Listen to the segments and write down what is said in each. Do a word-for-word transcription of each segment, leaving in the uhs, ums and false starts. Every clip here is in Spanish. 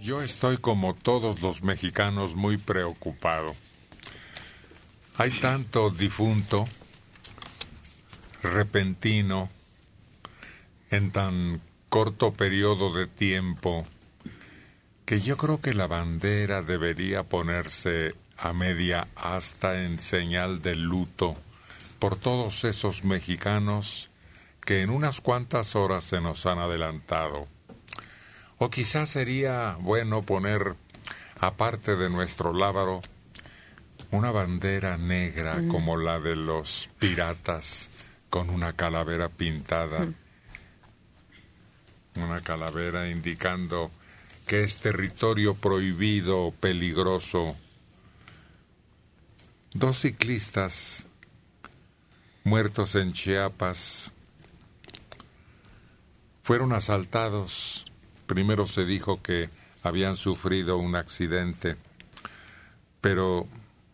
Yo estoy como todos los mexicanos muy preocupado. Hay tanto difunto, repentino, en tan corto periodo de tiempo, que yo creo que la bandera debería ponerse a media asta en señal de luto por todos esos mexicanos que en unas cuantas horas se nos han adelantado. O quizás sería bueno poner, aparte de nuestro lábaro, una bandera negra mm. como la de los piratas, con una calavera pintada. Mm. Una calavera indicando que es territorio prohibido, peligroso. Dos ciclistas muertos en Chiapas fueron asaltados. Primero se dijo que habían sufrido un accidente, pero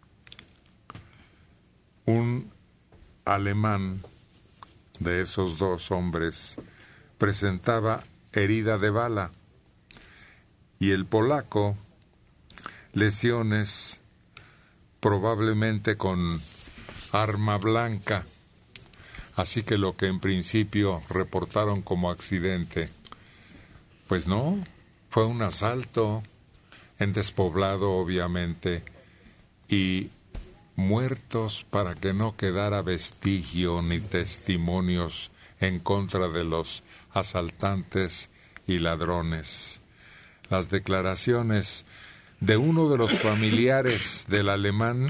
un alemán de esos dos hombres presentaba herida de bala y el polaco lesiones probablemente con arma blanca. Así que lo que en principio reportaron como accidente, pues no, fue un asalto en despoblado, obviamente, y muertos para que no quedara vestigio ni testimonios en contra de los asaltantes y ladrones. Las declaraciones de uno de los familiares del alemán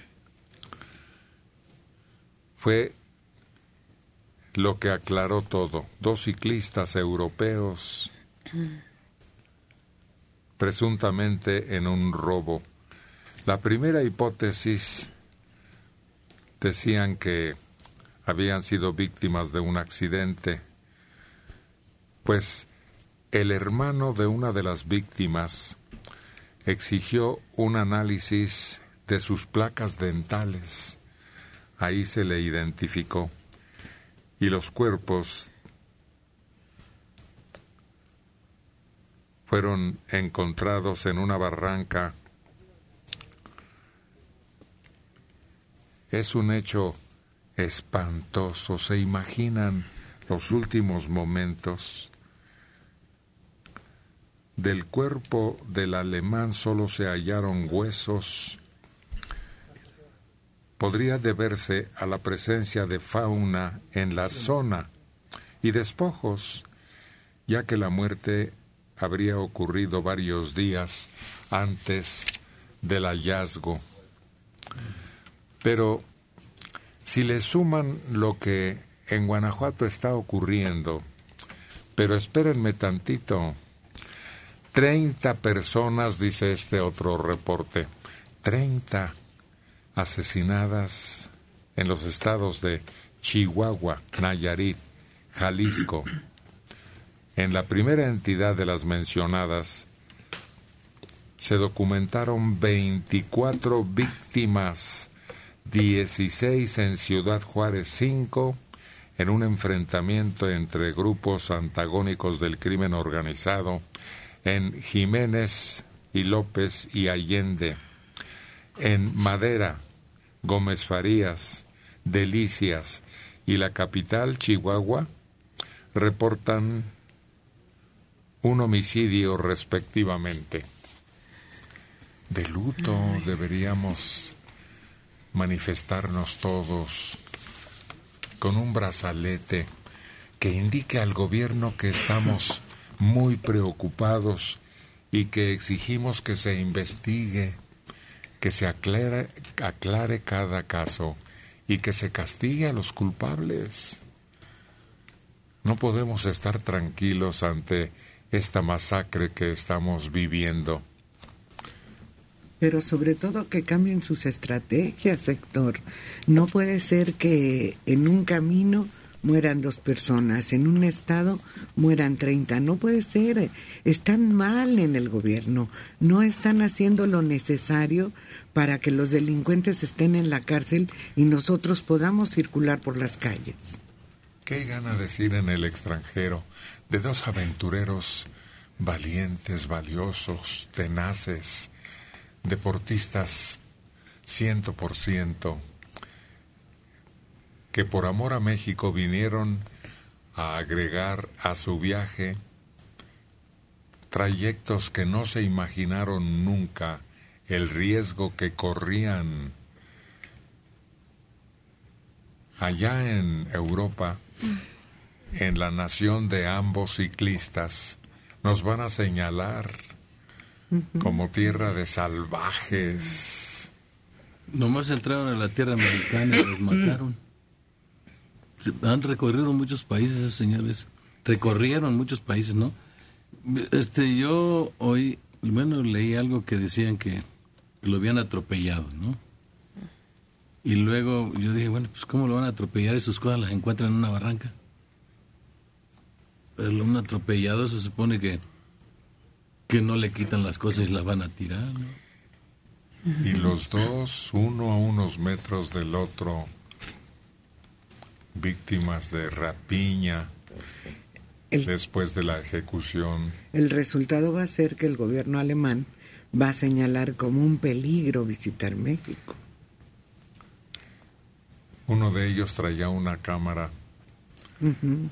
fue lo que aclaró todo. Dos ciclistas europeos presuntamente en un robo. La primera hipótesis decían que habían sido víctimas de un accidente, pues el hermano de una de las víctimas exigió un análisis de sus placas dentales. Ahí se le identificó y los cuerpos fueron encontrados en una barranca. Es un hecho espantoso. ¿Se imaginan los últimos momentos? Del cuerpo del alemán solo se hallaron huesos. Podría deberse a la presencia de fauna en la zona y despojos, ya que la muerte habría ocurrido varios días antes del hallazgo. Pero si le suman lo que en Guanajuato está ocurriendo, pero espérenme tantito, treinta personas, dice este otro reporte, treinta asesinadas en los estados de Chihuahua, Nayarit, Jalisco. En la primera entidad de las mencionadas se documentaron veinticuatro víctimas, dieciséis en Ciudad Juárez, cinco en un enfrentamiento entre grupos antagónicos del crimen organizado en Jiménez y López y Allende. En Madera, Gómez Farías, Delicias y la capital, Chihuahua, reportan un homicidio respectivamente. De luto deberíamos manifestarnos todos con un brazalete que indique al gobierno que estamos muy preocupados y que exigimos que se investigue, que se aclare, aclare cada caso y que se castigue a los culpables. No podemos estar tranquilos ante esta masacre que estamos viviendo. Pero sobre todo que cambien sus estrategias, Héctor. No puede ser que en un camino mueran dos personas, en un estado mueran treinta. No puede ser. Están mal en el gobierno. No están haciendo lo necesario para que los delincuentes estén en la cárcel y nosotros podamos circular por las calles. ¿Qué gana decir en el extranjero de dos aventureros valientes, valiosos, tenaces, deportistas ciento por ciento, que por amor a México vinieron a agregar a su viaje trayectos que no se imaginaron nunca el riesgo que corrían allá en Europa, en la nación de ambos ciclistas. Nos van a señalar uh-huh. como tierra de salvajes. Nomás entraron a la tierra americana y los mataron. Han recorrido muchos países esos señores. Recorrieron muchos países, ¿no? Este, yo hoy, bueno, leí algo que decían que lo habían atropellado, ¿no? Y luego yo dije, bueno, pues ¿cómo lo van a atropellar y sus cosas las encuentran en una barranca? Pero un atropellado se supone que, que no le quitan las cosas y las van a tirar, ¿no? Y los dos, uno a unos metros del otro, víctimas de rapiña el, después de la ejecución. El resultado va a ser que el gobierno alemán va a señalar como un peligro visitar México. Uno de ellos traía una cámara. Uh-huh.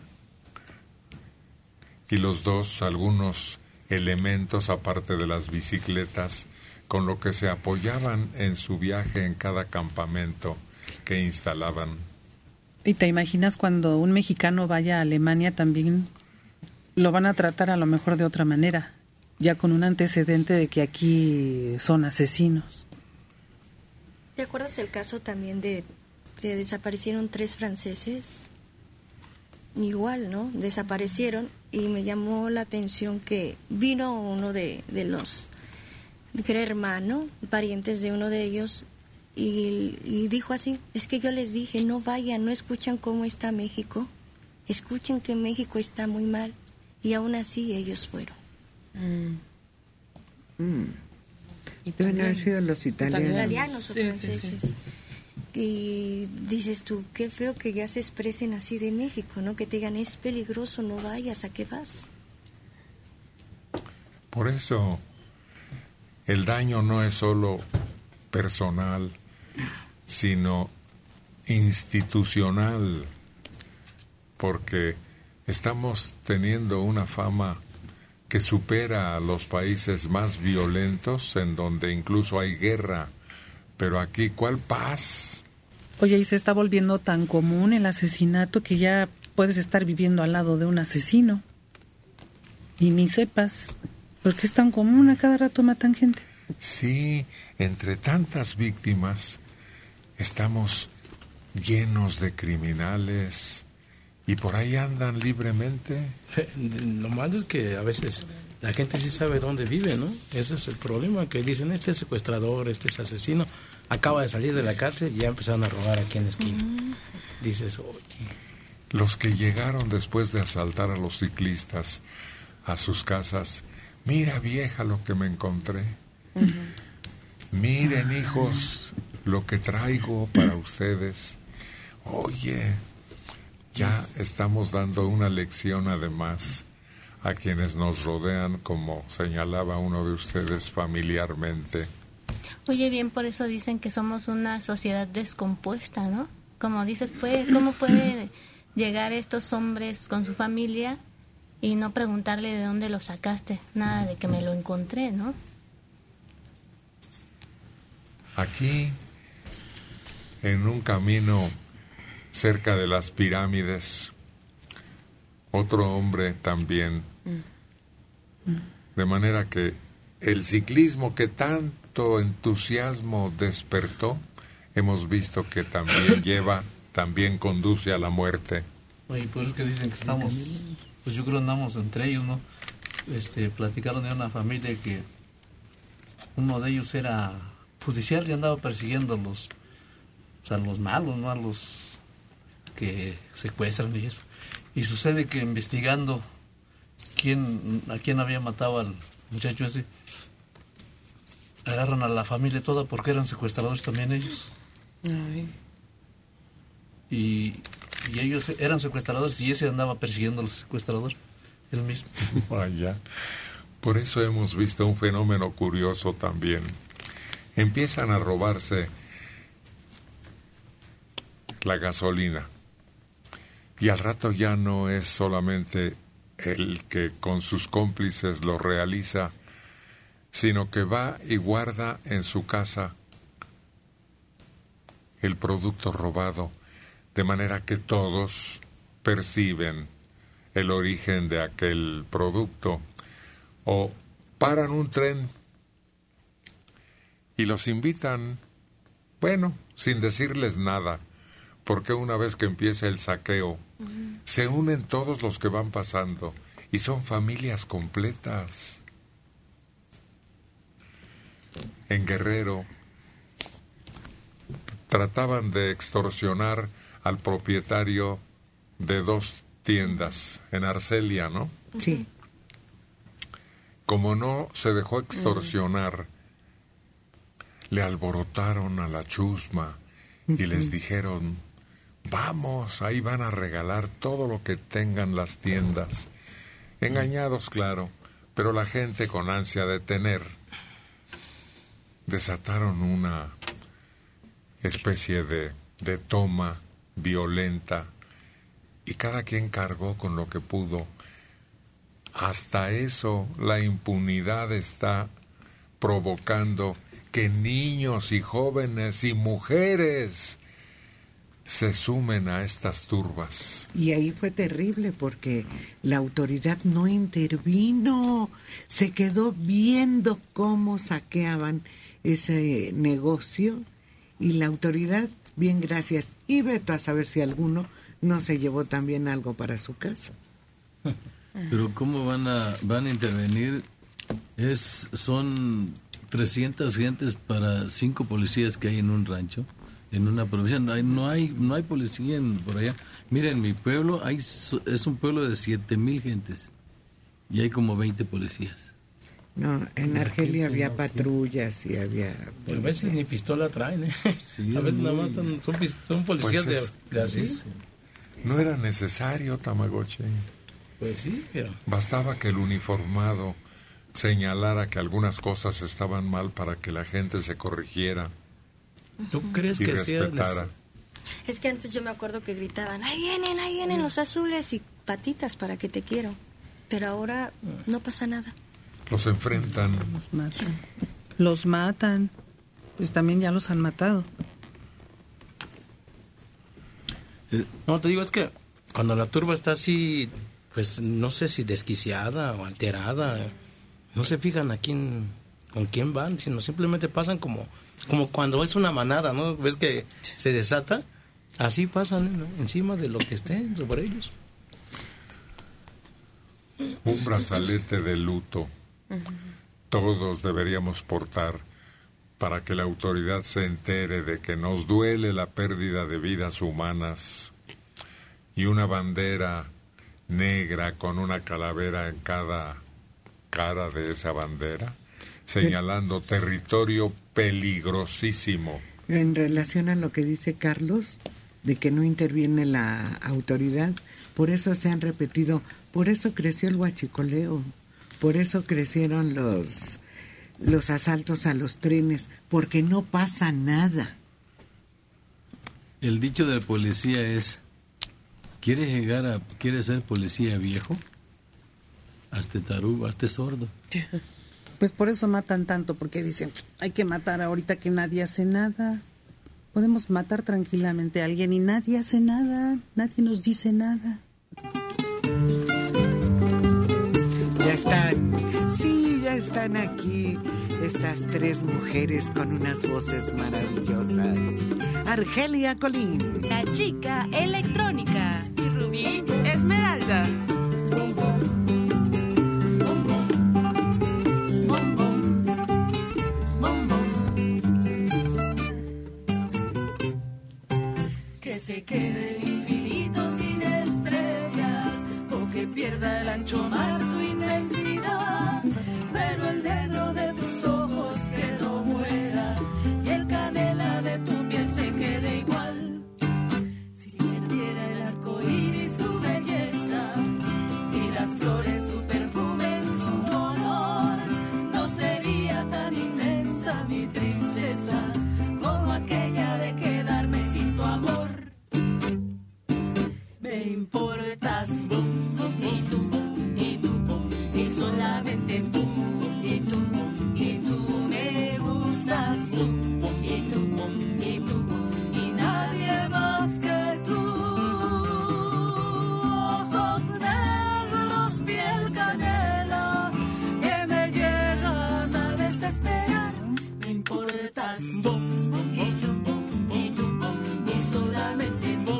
Y los dos, algunos elementos aparte de las bicicletas, con lo que se apoyaban en su viaje en cada campamento que instalaban. ¿Y te imaginas cuando un mexicano vaya a Alemania también lo van a tratar a lo mejor de otra manera, ya con un antecedente de que aquí son asesinos? ¿Te acuerdas el caso también de que desaparecieron tres franceses? Igual, ¿no? Desaparecieron y me llamó la atención que vino uno de, de los que era hermano, parientes de uno de ellos, y, y dijo así, es que yo les dije, no vayan, no escuchan cómo está México, escuchen que México está muy mal, y aún así ellos fueron. Mm. Mm. Deben haber sido los italianos. Italianos o sí, franceses. Sí, sí. Y dices tú, qué feo que ya se expresen así de México, ¿no? Que te digan, es peligroso, no vayas, ¿a qué vas? Por eso, el daño no es solo personal, sino institucional, porque estamos teniendo una fama que supera a los países más violentos, en donde incluso hay guerra. Pero aquí, ¿cuál paz? Oye, y se está volviendo tan común el asesinato que ya puedes estar viviendo al lado de un asesino y ni sepas, porque es tan común, a cada rato matan gente. Sí, entre tantas víctimas estamos llenos de criminales y por ahí andan libremente. Lo malo es que a veces la gente sí sabe dónde vive, ¿no? Ese es el problema, que dicen, este es secuestrador, este es asesino, acaba de salir de la cárcel y ya empezaron a robar aquí en la esquina. Uh-huh. Dices, oye. Los que llegaron después de asaltar a los ciclistas a sus casas, mira vieja lo que me encontré. Uh-huh. Miren hijos lo que traigo para ustedes. Oye, ya estamos dando una lección además a quienes nos rodean, como señalaba uno de ustedes familiarmente. Oye, bien, por eso dicen que somos una sociedad descompuesta, ¿no? Como dices, puede, ¿cómo puede llegar estos hombres con su familia y no preguntarle de dónde lo sacaste? Nada de que me lo encontré, ¿no? Aquí, en un camino cerca de las pirámides, otro hombre también. De manera que el ciclismo que tanto entusiasmo despertó, hemos visto que también lleva, también conduce a la muerte. Oye, por eso que dicen que estamos, pues yo creo que andamos entre ellos, ¿no? Este, platicaron de una familia que uno de ellos era judicial y andaba persiguiendo a los, o sea, los malos, ¿no? A los que secuestran y eso. Y sucede que investigando quién, a quién había matado al muchacho ese, agarran a la familia toda porque eran secuestradores también ellos. Ay. Y, y ellos eran secuestradores y ese andaba persiguiendo a los secuestradores. el mismo. Vaya. Por eso hemos visto un fenómeno curioso también. Empiezan a robarse la gasolina. Y al rato ya no es solamente el que con sus cómplices lo realiza, sino que va y guarda en su casa el producto robado, de manera que todos perciben el origen de aquel producto. O paran un tren y los invitan, bueno, sin decirles nada, porque una vez que empieza el saqueo, uh-huh, se unen todos los que van pasando y son familias completas. En Guerrero trataban de extorsionar al propietario de dos tiendas en Arcelia, ¿no? Sí. Como no se dejó extorsionar, uh-huh, le alborotaron a la chusma y uh-huh, les dijeron: vamos, ahí van a regalar todo lo que tengan las tiendas. Engañados, claro, pero la gente con ansia de tener, desataron una especie de, de toma violenta y cada quien cargó con lo que pudo. Hasta eso, la impunidad está provocando que niños y jóvenes y mujeres se sumen a estas turbas. Y ahí fue terrible porque la autoridad no intervino, se quedó viendo cómo saqueaban ese negocio y la autoridad, bien, gracias, y vete a saber si alguno no se llevó también algo para su casa. Pero ¿cómo van a van a intervenir? Es son trescientas gentes para cinco policías que hay en un rancho, en una provincia. No hay no hay, no hay policía en, por allá. Miren, mi pueblo hay es un pueblo de siete mil gentes y hay como veinte policías. No, en Argelia había no, patrullas y había... Pues a veces ni pistola traen, ¿eh? Sí, a veces nada más son, son, son policías pues es, de, de así. Es, no era necesario, Tamagotchi. Pues sí, pero... Bastaba que el uniformado señalara que algunas cosas estaban mal para que la gente se corrigiera. ¿Tú crees y que respetara? Sí, es que antes yo me acuerdo que gritaban, ahí vienen, ahí vienen los azules y patitas para que te quiero. Pero ahora no pasa nada. Los enfrentan. Los matan. Los matan. Pues también ya los han matado. No, te digo, es que cuando la turba está así, pues no sé si desquiciada o alterada, no se fijan a quién, con quién van, sino simplemente pasan como, como cuando es una manada, ¿no? Ves que se desata, así pasan, ¿no?, encima de lo que esté sobre ellos. Un brazalete de luto todos deberíamos portar para que la autoridad se entere de que nos duele la pérdida de vidas humanas, y una bandera negra con una calavera en cada cara de esa bandera, señalando territorio peligrosísimo. En relación a lo que dice Carlos, de que no interviene la autoridad, por eso se han repetido, por eso creció el huachicoleo, por eso crecieron los, los asaltos a los trenes, porque no pasa nada. El dicho del policía es: ¿quieres llegar a, quieres ser policía viejo? Hazte tarugo, hazte sordo. Pues por eso matan tanto, porque dicen, hay que matar ahorita que nadie hace nada. Podemos matar tranquilamente a alguien y nadie hace nada, nadie nos dice nada. Ya están, sí, ya están aquí estas tres mujeres con unas voces maravillosas. Argelia Colín, la chica electrónica, y Rubí Esmeralda. Que se quede el infinito sin estrellas, o que pierda el ancho mar su inmensidad, pero el negro de tus ojos que no muera, y el canela de tu piel se quede igual. Si perdiera el arco iris su belleza, y las flores inmensa mi tristeza, como aquella de quedarme sin tu amor. Me importas tú, y tú, y tú, y solamente tú, y tú, y tú me gustas tú, y tú, y tú, y nadie más que tú. Ojos negros, piel canela, que me llegan a desesperar. Me importas tú, y tú, y tú, y solamente tú.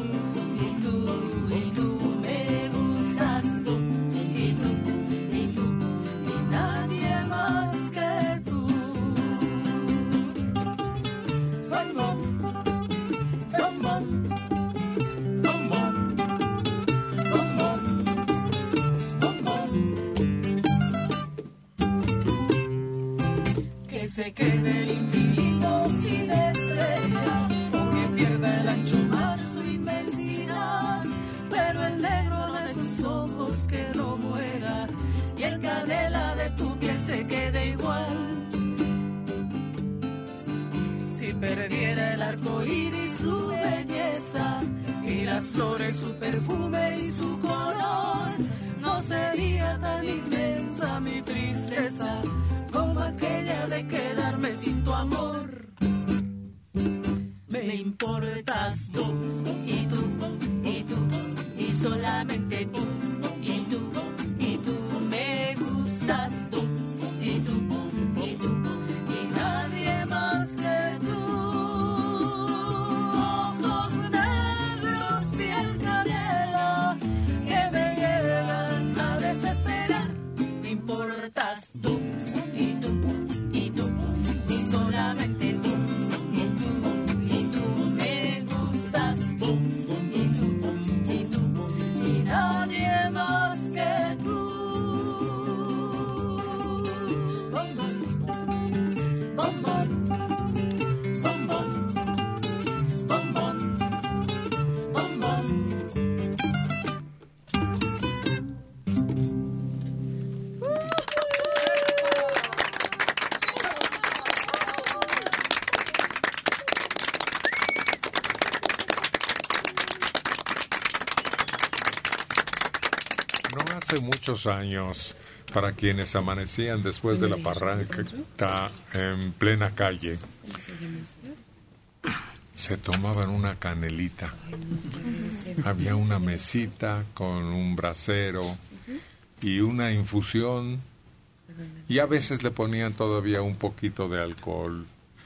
Que se quede el infinito sin estrellas, o que pierda el ancho mar su inmensidad, pero el negro de tus ojos que no muera, y el canela de tu piel se quede igual. Si perdiera el arco iris su belleza, y las flores su perfume y su color, no sería tan inmensa mi tristeza, como aquella de quedarme sin tu amor. Me importas tú, y tú, y tú, y solamente tú, y tú, y tú me gustas tú, y tú, y tú, y nadie más que tú. Ojos negros, piel canela, que me llegan a desesperar. Me importas tú, y tú, y tú, y solamente tú, y tú, y tú me gustas tú, y tú, y tú, y nadie más que tú. Bom, bom, bom, bom, bom, bom, bom, bom, bom, bom. No hace muchos años, para quienes amanecían después de la parranda en plena calle, se tomaban una canelita. Había una mesita con un brasero y una infusión, y a veces le ponían todavía un poquito de alcohol.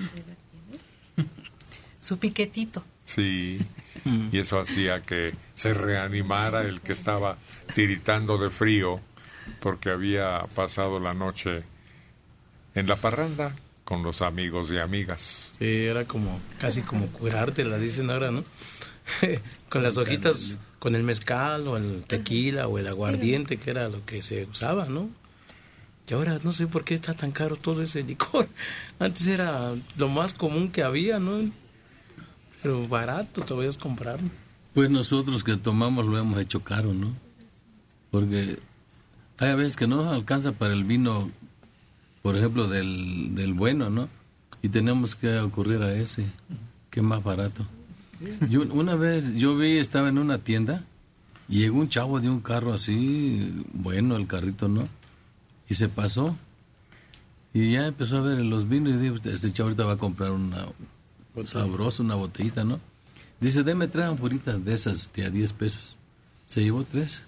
Su piquetito. Sí, y eso hacía que se reanimara el que estaba tiritando de frío porque había pasado la noche en la parranda con los amigos y amigas. Sí, era como, casi como curarte, la dicen ahora, ¿no? Con las hojitas, con el mezcal o el tequila o el aguardiente, que era lo que se usaba, ¿no? Y ahora no sé por qué está tan caro todo ese licor. Antes era lo más común que había, ¿no? Pero barato, te podías comprar. Pues nosotros que tomamos lo hemos hecho caro, ¿no? Porque hay veces que no nos alcanza para el vino, por ejemplo, del, del bueno, ¿no? Y tenemos que ocurrir a ese, que es más barato. Yo, una vez yo vi, estaba en una tienda, y llegó un chavo de un carro así, bueno, el carrito, ¿no? Y se pasó. Y ya empezó a ver los vinos y dijo, este chavo ahorita va a comprar una sabrosa, una botellita, ¿no? Dice, deme tres ampuritas de esas de a diez pesos. Se llevó tres.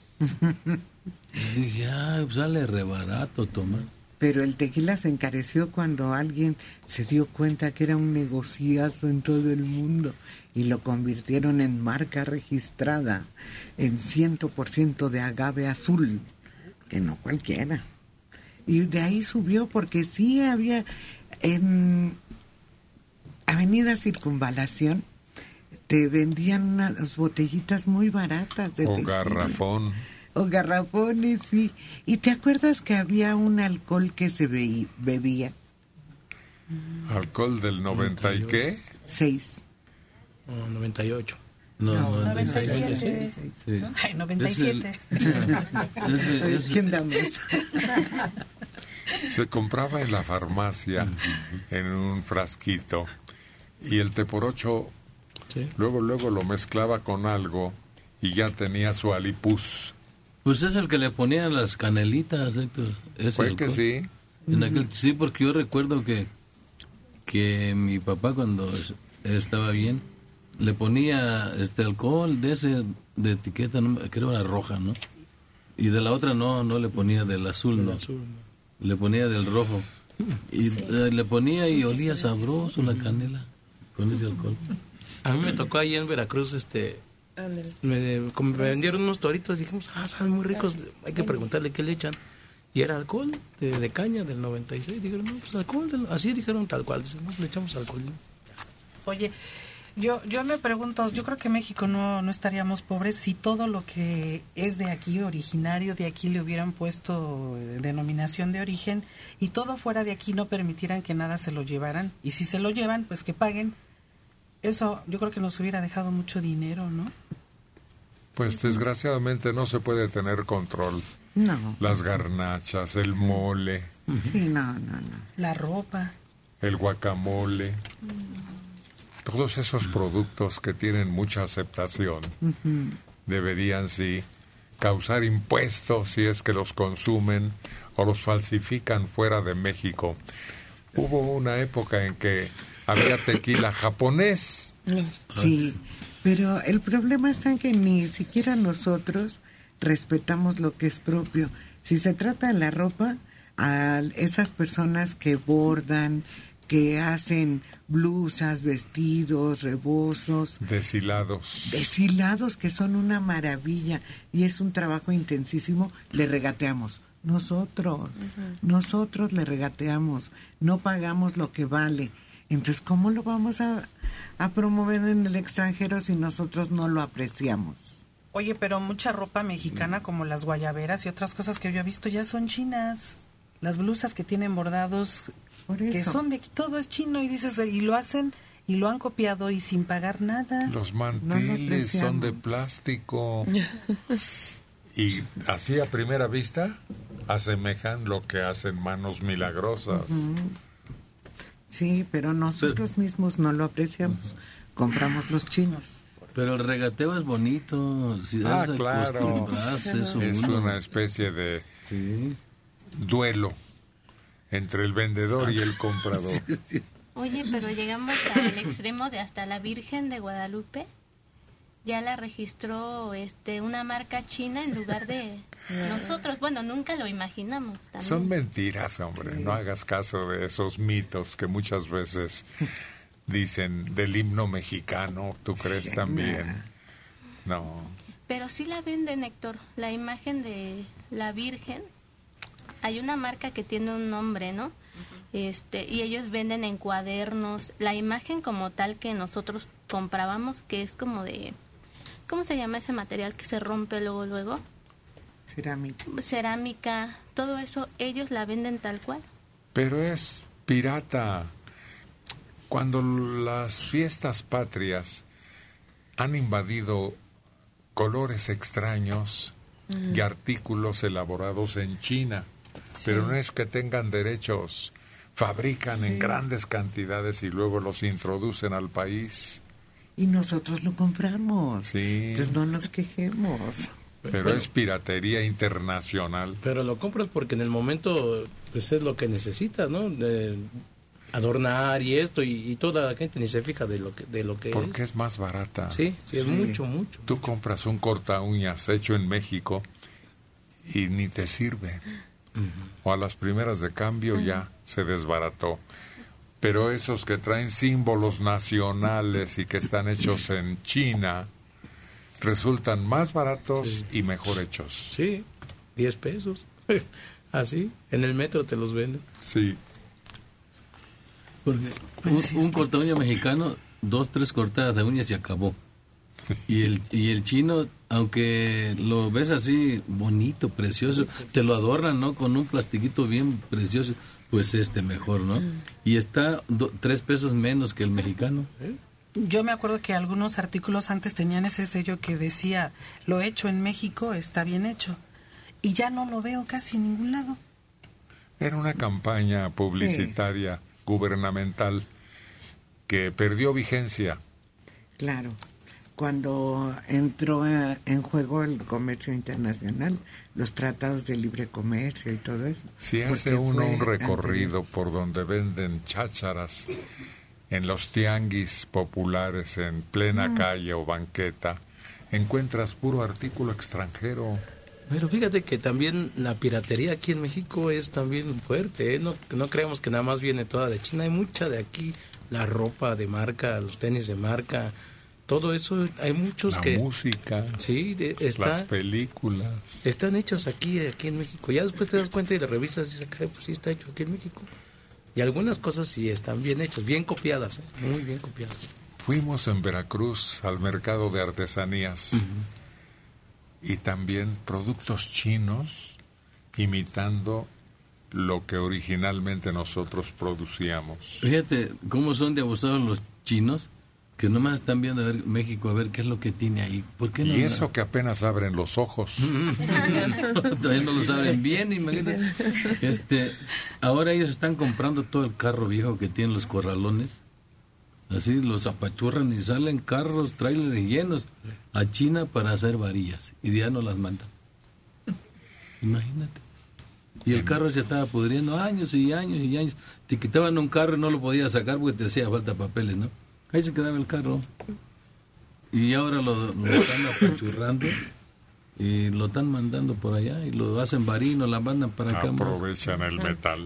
Y dije, ah, pues sale re barato tomar. Pero el tequila se encareció cuando alguien se dio cuenta que era un negociazo en todo el mundo y lo convirtieron en marca registrada, en cien por ciento de agave azul, que no cualquiera. Y de ahí subió porque sí había en Avenida Circunvalación, te vendían unas botellitas muy baratas de o tequila. garrafón. O garrafones, sí. ¿Y te acuerdas que había un alcohol que se be- bebía? ¿Alcohol del noventa y qué? Seis. Oh, noventa y ocho. No, No, noventa y siete. noventa y siete. Sí. Ay, noventa y siete. Es el- ese- ese- ¿Quién da más? Se compraba en la farmacia en un frasquito y el té por ocho sí. luego luego lo mezclaba con algo y ya tenía su alipuz. Pues es el que le ponían las canelitas, Héctor. Fue que sí. En aquel, sí, porque yo recuerdo que que mi papá cuando estaba bien le ponía este alcohol de ese de etiqueta, no, creo era roja, ¿no? Y de la otra no, no le ponía del azul, del no. Azul, no. Le ponía del rojo. Y sí. eh, le ponía y Muchas olía gracias. sabroso la canela con ese alcohol. A mí me tocó ahí en Veracruz, este, me, como me vendieron unos toritos, dijimos, ah, saben muy ricos, hay que preguntarle qué le echan. Y era alcohol de, de caña del noventa y seis. Dijeron, no, pues alcohol, del, así dijeron tal cual, dicen, no, le echamos alcohol. Oye, yo yo me pregunto, yo creo que México no, no estaríamos pobres si todo lo que es de aquí, originario de aquí, le hubieran puesto denominación de origen y todo fuera de aquí no permitieran que nada se lo llevaran. Y si se lo llevan, pues que paguen. Eso yo creo que nos hubiera dejado mucho dinero, ¿no? Pues desgraciadamente no se puede tener control. No. Las garnachas, el mole. Sí, no, no, no. La ropa. El guacamole. Todos esos productos que tienen mucha aceptación uh-huh. deberían, sí, causar impuestos si es que los consumen o los falsifican fuera de México. Hubo una época en que había tequila japonés. Sí, pero el problema está en que ni siquiera nosotros respetamos lo que es propio. Si se trata de la ropa, a esas personas que bordan, que hacen blusas, vestidos, rebozos. Deshilados. Deshilados, que son una maravilla y es un trabajo intensísimo, le regateamos. Nosotros, uh-huh. nosotros le regateamos, no pagamos lo que vale. Entonces, ¿cómo lo vamos a, a promover en el extranjero si nosotros no lo apreciamos? Oye, pero mucha ropa mexicana como las guayaberas y otras cosas que yo he visto ya son chinas. Las blusas que tienen bordados, que son de aquí, todo es chino y dices, y lo hacen y lo han copiado y sin pagar nada. Los manteles no son de plástico. Y así a primera vista asemejan lo que hacen manos milagrosas. Uh-huh. Sí, pero nosotros pero, mismos no lo apreciamos. Uh-huh. Compramos los chinos. Pero el regateo es bonito. Si ah, claro. Es, es una especie de sí. duelo entre el vendedor y el comprador. Oye, pero llegamos al extremo de hasta la Virgen de Guadalupe. Ya la registró este una marca china en lugar de nosotros. Bueno, nunca lo imaginamos. También. Son mentiras, hombre. No hagas caso de esos mitos que muchas veces dicen del himno mexicano. ¿Tú crees sí, también? No. Pero sí la venden, Héctor. La imagen de la Virgen. Hay una marca que tiene un nombre, ¿no? Uh-huh. Este, y ellos venden en cuadernos. La imagen como tal que nosotros comprábamos, que es como de... ¿Cómo se llama ese material que se rompe luego, luego? Cerámica. Cerámica, todo eso, ellos la venden tal cual. Pero es pirata. Cuando las fiestas patrias han invadido colores extraños uh-huh. y artículos elaborados en China, sí. pero no es que tengan derechos, fabrican sí. en grandes cantidades y luego los introducen al país. Y nosotros lo compramos. Sí. Entonces no nos quejemos. Pero bueno, es piratería internacional. Pero lo compras porque en el momento pues es lo que necesitas, ¿no? De adornar y esto y, y toda la gente ni se fija de lo que de lo que porque es. es más barata. Sí, sí, es sí. mucho, mucho. Tú compras un corta uñas hecho en México y ni te sirve. Uh-huh. O a las primeras de cambio uh-huh. ya se desbarató. Pero esos que traen símbolos nacionales y que están hechos en China resultan más baratos sí. y mejor hechos. Sí, diez pesos. Así, en el metro te los venden. Sí. Porque un, un corta uña mexicano, dos, tres cortadas de uñas y acabó. Y el, y el chino, aunque lo ves así bonito, precioso, te lo adornan, ¿no? Con un plastiquito bien precioso. Pues este mejor, ¿no? Y está do, tres pesos menos que el mexicano. ¿Eh? Yo me acuerdo que algunos artículos antes tenían ese sello que decía, lo hecho en México está bien hecho. Y ya no lo veo casi en ningún lado. Era una campaña publicitaria sí. gubernamental que perdió vigencia. Claro. Cuando entró en juego el comercio internacional, los tratados de libre comercio y todo eso. Si hace uno un recorrido anterior. Por donde venden chácharas, en los tianguis populares, en plena mm. calle o banqueta, encuentras puro artículo extranjero. Pero fíjate que también la piratería aquí en México es también fuerte, ¿eh? No, no creemos que nada más viene toda de China, hay mucha de aquí, la ropa de marca, los tenis de marca, todo eso, hay muchos la que... La música, sí, de, está, las películas. Están hechos aquí, aquí en México. Ya después te das cuenta y le revisas y dices, pues sí está hecho aquí en México. Y algunas cosas sí están bien hechas, bien copiadas, ¿eh? Muy bien copiadas. Fuimos en Veracruz al mercado de artesanías uh-huh. y también productos chinos imitando lo que originalmente nosotros producíamos. Fíjate cómo son de abusados los chinos, que nomás están viendo a ver México, a ver qué es lo que tiene ahí. ¿Por qué no? Y eso que apenas abren los ojos. Todavía no los abren bien, imagínate. Este, ahora ellos están comprando todo el carro viejo que tienen los corralones. Así los apachurran y salen carros, trailers llenos a China para hacer varillas. Y ya no las mandan. Imagínate. Y el carro se estaba pudriendo años y años y años. Te quitaban un carro y no lo podías sacar porque te hacía falta papeles, ¿no? Ahí se quedaba el carro. Y ahora lo, lo están apachurrando y lo están mandando por allá y lo hacen varillas y nos la mandan para acá. Aprovechan más. El metal.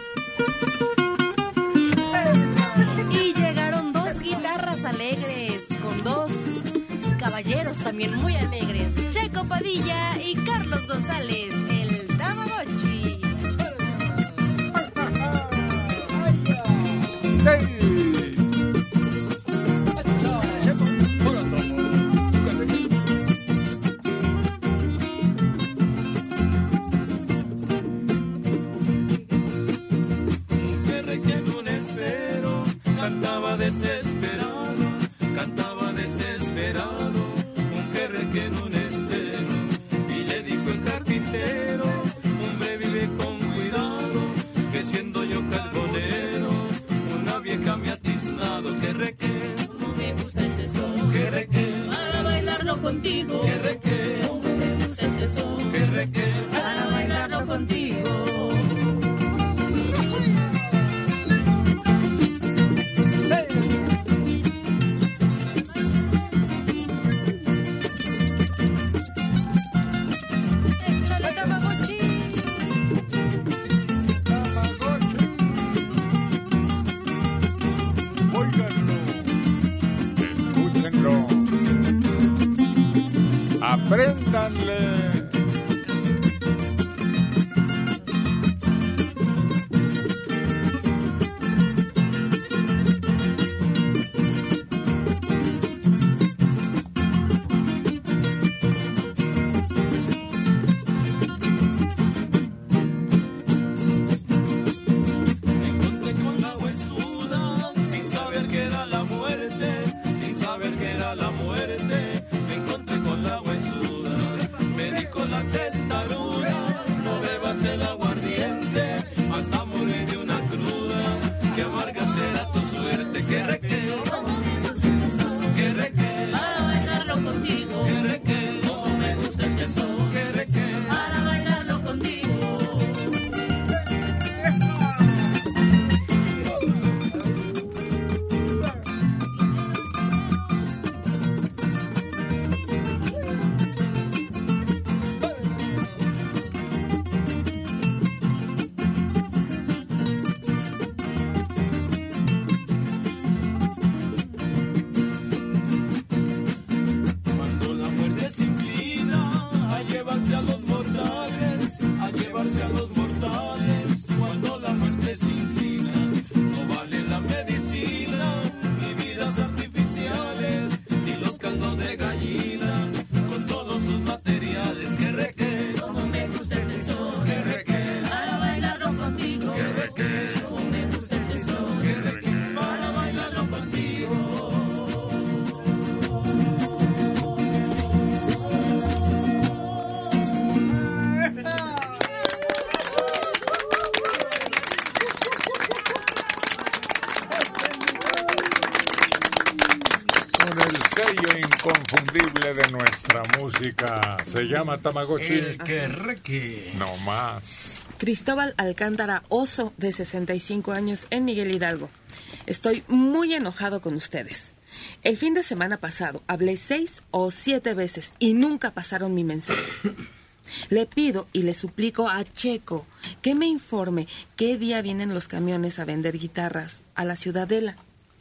Y llegaron dos guitarras alegres con dos caballeros también muy alegres, Checo Padilla y Carlos González, el Tamagotchi. Cantaba desesperado, cantaba desesperado, un querreque en un estero, y le dijo el carpintero, hombre vive con cuidado, que siendo yo carbonero, una vieja me ha tiznado, querreque, como me gusta este son, querreque, para bailarlo contigo, querreque, como me gusta este son, querreque, para bailarlo contigo. Apréndanle. Me sello inconfundible de nuestra música. Se llama Tamagotchi. El que reque. No más. Cristóbal Alcántara Oso, de sesenta y cinco años, en Miguel Hidalgo. Estoy muy enojado con ustedes. El fin de semana pasado hablé seis o siete veces y nunca pasaron mi mensaje. Le pido y le suplico a Checo que me informe qué día vienen los camiones a vender guitarras a la Ciudadela.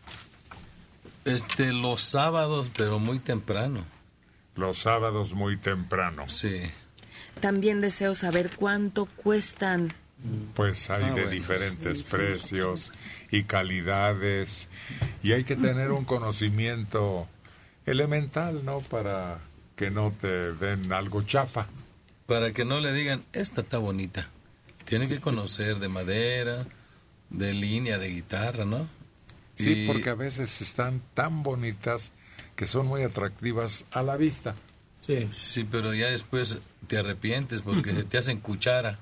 Este, los sábados, pero muy temprano. Los sábados muy temprano. Sí. También deseo saber cuánto cuestan. Pues hay Ah, de bueno. diferentes precios y calidades, y hay que tener un conocimiento elemental, ¿no? Para que no te den algo chafa. Para que no le digan, esta está bonita. Tiene que conocer de madera, de línea, de guitarra, ¿no? Sí, Y- porque a veces están tan bonitas que son muy atractivas a la vista. Sí. Sí, pero ya después te arrepientes porque te hacen cuchara.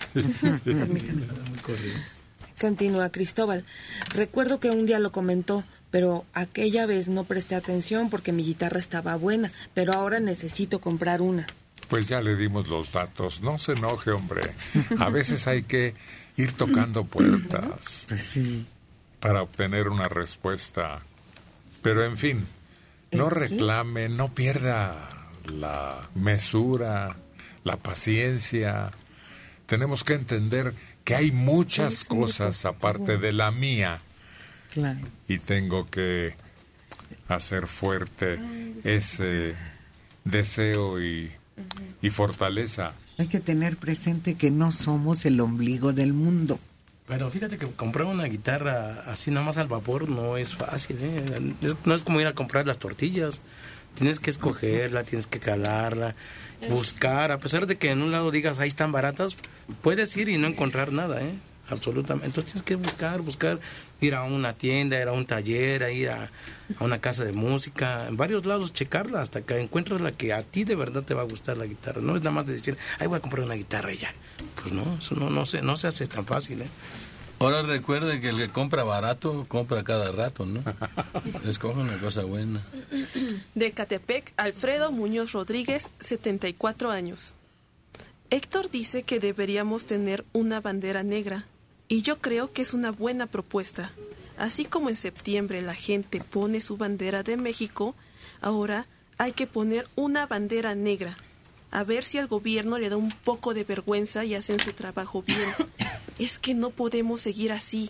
Continúa Cristóbal. Recuerdo que un día lo comentó, pero aquella vez no presté atención porque mi guitarra estaba buena, pero ahora necesito comprar una. Pues ya le dimos los datos. No se enoje, hombre. A veces hay que ir tocando puertas Pues sí. para obtener una respuesta. Pero en fin, no reclame, no pierda la mesura, la paciencia. Tenemos que entender que hay muchas Sí, sí, cosas por favor. aparte de la mía Claro. y tengo que hacer fuerte ese deseo y, y fortaleza. Hay que tener presente que no somos el ombligo del mundo. Pero fíjate que comprar una guitarra así nada más al vapor no es fácil, ¿eh? Es- no es como ir a comprar las tortillas. Tienes que escogerla, tienes que calarla, buscar. A pesar de que en un lado digas, ahí están baratas, puedes ir y no encontrar nada, ¿eh? Absolutamente. Entonces tienes que buscar, buscar, ir a una tienda, ir a un taller, a ir a, a una casa de música, en varios lados checarla hasta que encuentres la que a ti de verdad te va a gustar la guitarra. No es nada más de decir, ay, voy a comprar una guitarra y ya. Pues no, eso no, no, se, no se hace tan fácil, ¿eh? Ahora recuerde que el que compra barato, compra cada rato, ¿no? Escoja una cosa buena. De Catepec, Alfredo Muñoz Rodríguez, setenta y cuatro años. Héctor dice que deberíamos tener una bandera negra, y yo creo que es una buena propuesta. Así como en septiembre la gente pone su bandera de México, ahora hay que poner una bandera negra. A ver si al gobierno le da un poco de vergüenza y hacen su trabajo bien. Es que no podemos seguir así.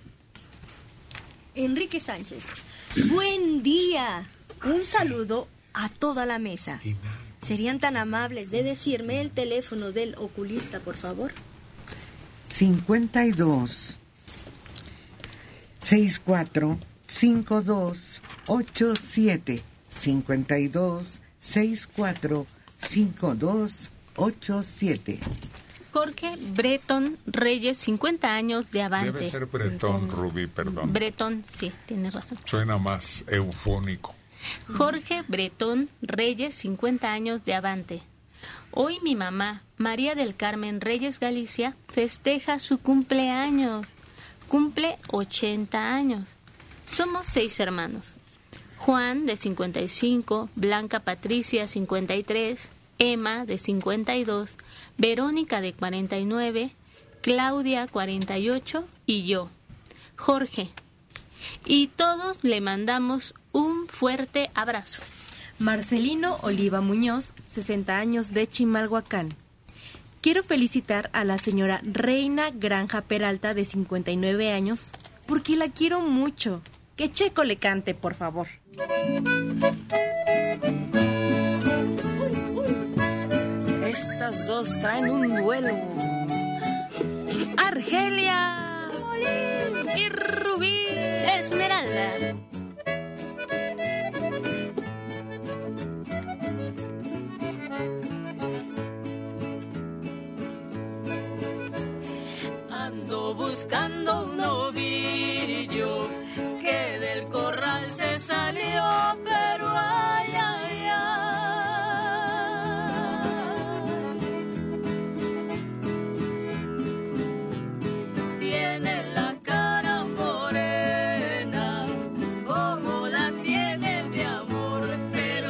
Enrique Sánchez, buen día. Un saludo a toda la mesa. ¿Serían tan amables de decirme el teléfono del oculista, por favor? cincuenta y dos, sesenta y cuatro, cincuenta y dos, ochenta y siete. cincuenta y dos, sesenta y cuatro, cincuenta y dos, ochenta y siete. Jorge Breton Reyes, cincuenta años de Avante. Debe ser Bretón, Rubí, perdón. Breton, sí, tiene razón. Suena más eufónico. Jorge Bretón Reyes, cincuenta años de Avante. Hoy mi mamá, María del Carmen Reyes Galicia, festeja su cumpleaños. Cumple ochenta años. Somos seis hermanos. Juan, de cincuenta y cinco, Blanca Patricia, cincuenta y tres, Emma, de cincuenta y dos, Verónica, de cuarenta y nueve, Claudia, cuarenta y ocho, y yo, Jorge. Y todos le mandamos un fuerte abrazo. Marcelino Oliva Muñoz, sesenta años, de Chimalhuacán. Quiero felicitar a la señora Reina Granja Peralta, de cincuenta y nueve años, porque la quiero mucho. Que Checo le cante, por favor. Estas dos traen un duelo. Argelia y Rubí Esmeralda. Ando buscando un novillo que del corral se salió, pero ay, ay, ay. Tiene la cara morena como la tiene mi amor, pero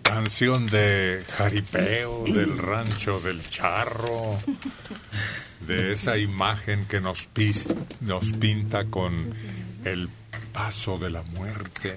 canción de jaripeo del rancho del charro, de esa imagen que nos, pis, nos pinta con el paso de la muerte.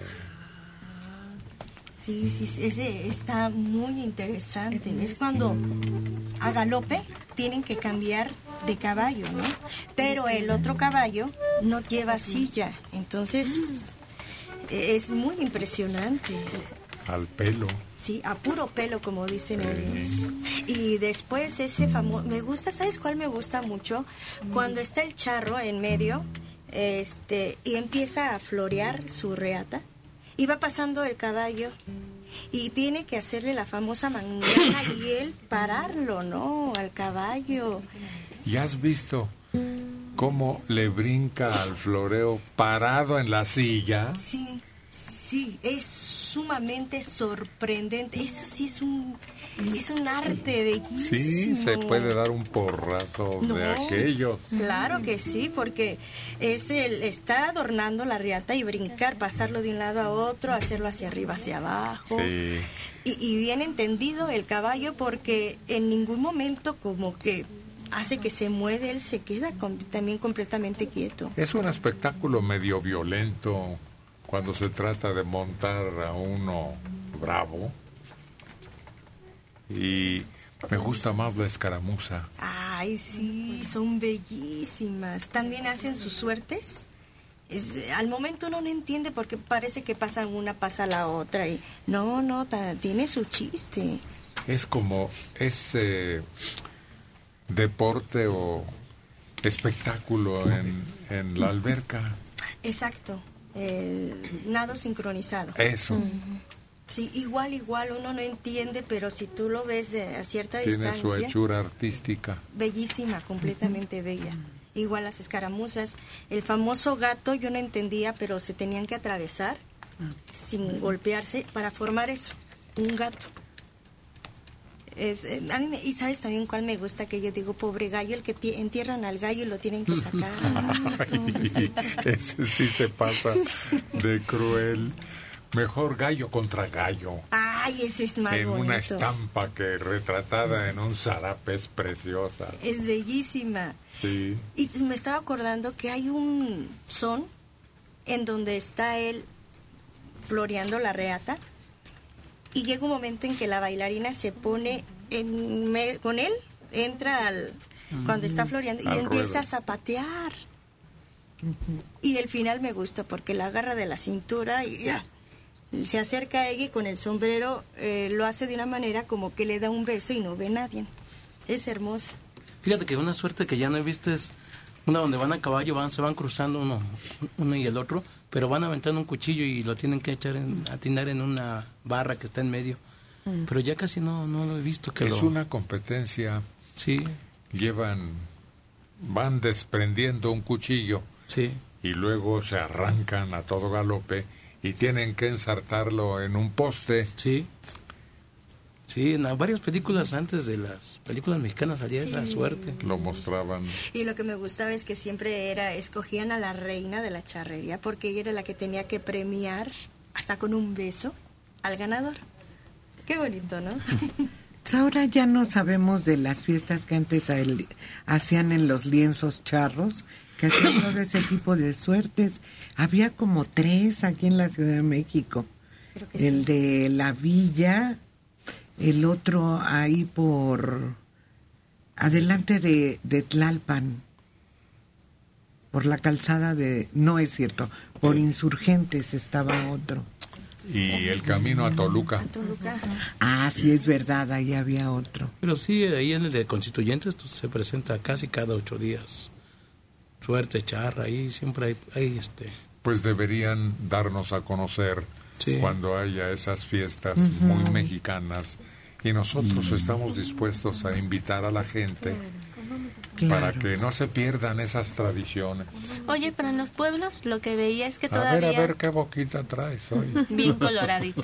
Sí, sí, sí, ese está muy interesante. Es cuando a galope tienen que cambiar de caballo, ¿no? Pero el otro caballo no lleva silla, entonces es muy impresionante. Al pelo. Sí, a puro pelo, como dicen sí. ellos. Y después ese famoso, me gusta, ¿sabes cuál me gusta mucho? Cuando está el charro en medio, este, y empieza a florear su reata, y va pasando el caballo, y tiene que hacerle la famosa manguera y él pararlo, ¿no? Al caballo. ¿Y has visto cómo le brinca al floreo parado en la silla? Sí, sí, es sumamente sorprendente. Eso sí es un es un arte bellísimo. Sí, se puede dar un porrazo no, de aquello. Claro que sí, porque es el estar adornando la riata y brincar, pasarlo de un lado a otro, hacerlo hacia arriba, hacia abajo. Sí. Y, y bien entendido el caballo, porque en ningún momento como que hace que se mueve, él se queda con, también completamente quieto. Es un espectáculo medio violento cuando se trata de montar a uno bravo. Y me gusta más la escaramuza. Ay, sí, son bellísimas. También hacen sus suertes. Es, al momento uno no entiende porque parece que pasa una, pasa la otra. Y no, no, ta, tiene su chiste. Es como ese deporte o espectáculo en, en la alberca. Exacto, el nado sincronizado. Eso. Uh-huh. Sí, igual, igual, uno no entiende, pero si tú lo ves de, a cierta Tiene distancia... Tiene su hechura artística. Bellísima, completamente bella. Igual las escaramuzas. El famoso gato, yo no entendía, pero se tenían que atravesar sin golpearse para formar eso, un gato. Es, eh, a mí me, y sabes también cuál me gusta, que yo digo, pobre gallo, el que t- entierran al gallo y lo tienen que sacar. Ay, ese sí se pasa de cruel. Mejor gallo contra gallo. Ay, ese es más en bonito. Una estampa que retratada en un zarape es preciosa. Es bellísima. Sí. Y me estaba acordando que hay un son en donde está él floreando la reata y llega un momento en que la bailarina se pone en me- con él, entra al mm-hmm. cuando está floreando y al empieza ruedo. A zapatear. Uh-huh. Y el final me gusta porque la agarra de la cintura y ya. Se acerca a ella y con el sombrero eh, lo hace de una manera como que le da un beso y no ve a nadie. Es hermosa. Fíjate que una suerte que ya no he visto es una donde van a caballo, van, se van cruzando uno, uno y el otro, pero van aventando un cuchillo y lo tienen que echar en, atinar en una barra que está en medio. Mm. Pero ya casi no, no lo he visto. Que es lo... una competencia. Sí. Llevan, van desprendiendo un cuchillo. Sí. Y luego se arrancan a todo galope. Y tienen que ensartarlo en un poste. Sí. Sí, en varias películas antes de las películas mexicanas salía sí. esa suerte. Lo mostraban. Y lo que me gustaba es que siempre era, escogían a la reina de la charrería, porque ella era la que tenía que premiar, hasta con un beso, al ganador. Qué bonito, ¿no? Ahora ya no sabemos de las fiestas que antes el, hacían en los lienzos charros, que hacían todo ese tipo de suertes. Había como tres aquí en la Ciudad de México. El sí. de la Villa, el otro ahí por adelante de, de Tlalpan, por la calzada de, no es cierto, por Insurgentes estaba otro. Y el camino a Toluca. A Toluca. Ah, sí, es verdad, ahí había otro. Pero sí, ahí en el de Constituyentes se presenta casi cada ocho días. Suerte, charra, ahí siempre hay, hay este... Pues deberían darnos a conocer sí. cuando haya esas fiestas uh-huh. muy mexicanas y nosotros uh-huh. estamos dispuestos a invitar a la gente claro. para que no se pierdan esas tradiciones. Oye, pero en los pueblos lo que veía es que todavía... A ver, a ver qué boquita traes hoy. Bien coloradita.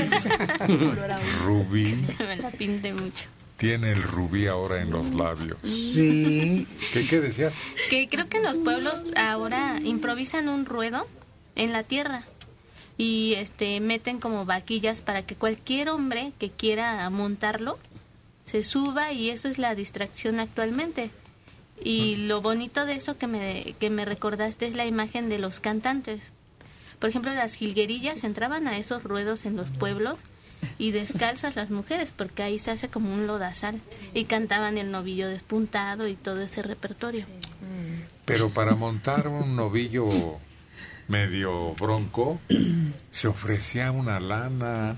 Rubí. Me la pinté mucho. Tiene el rubí ahora en los labios. Sí. ¿Qué, qué decías? Que creo que en los pueblos ahora improvisan un ruedo en la tierra y este meten como vaquillas para que cualquier hombre que quiera montarlo se suba, y eso es la distracción actualmente. Y lo bonito de eso que me, que me recordaste es la imagen de los cantantes. Por ejemplo, las jilguerillas entraban a esos ruedos en los pueblos y descalzas las mujeres, porque ahí se hace como un lodazal, y cantaban el novillo despuntado y todo ese repertorio. Pero para montar un novillo medio bronco se ofrecía una lana,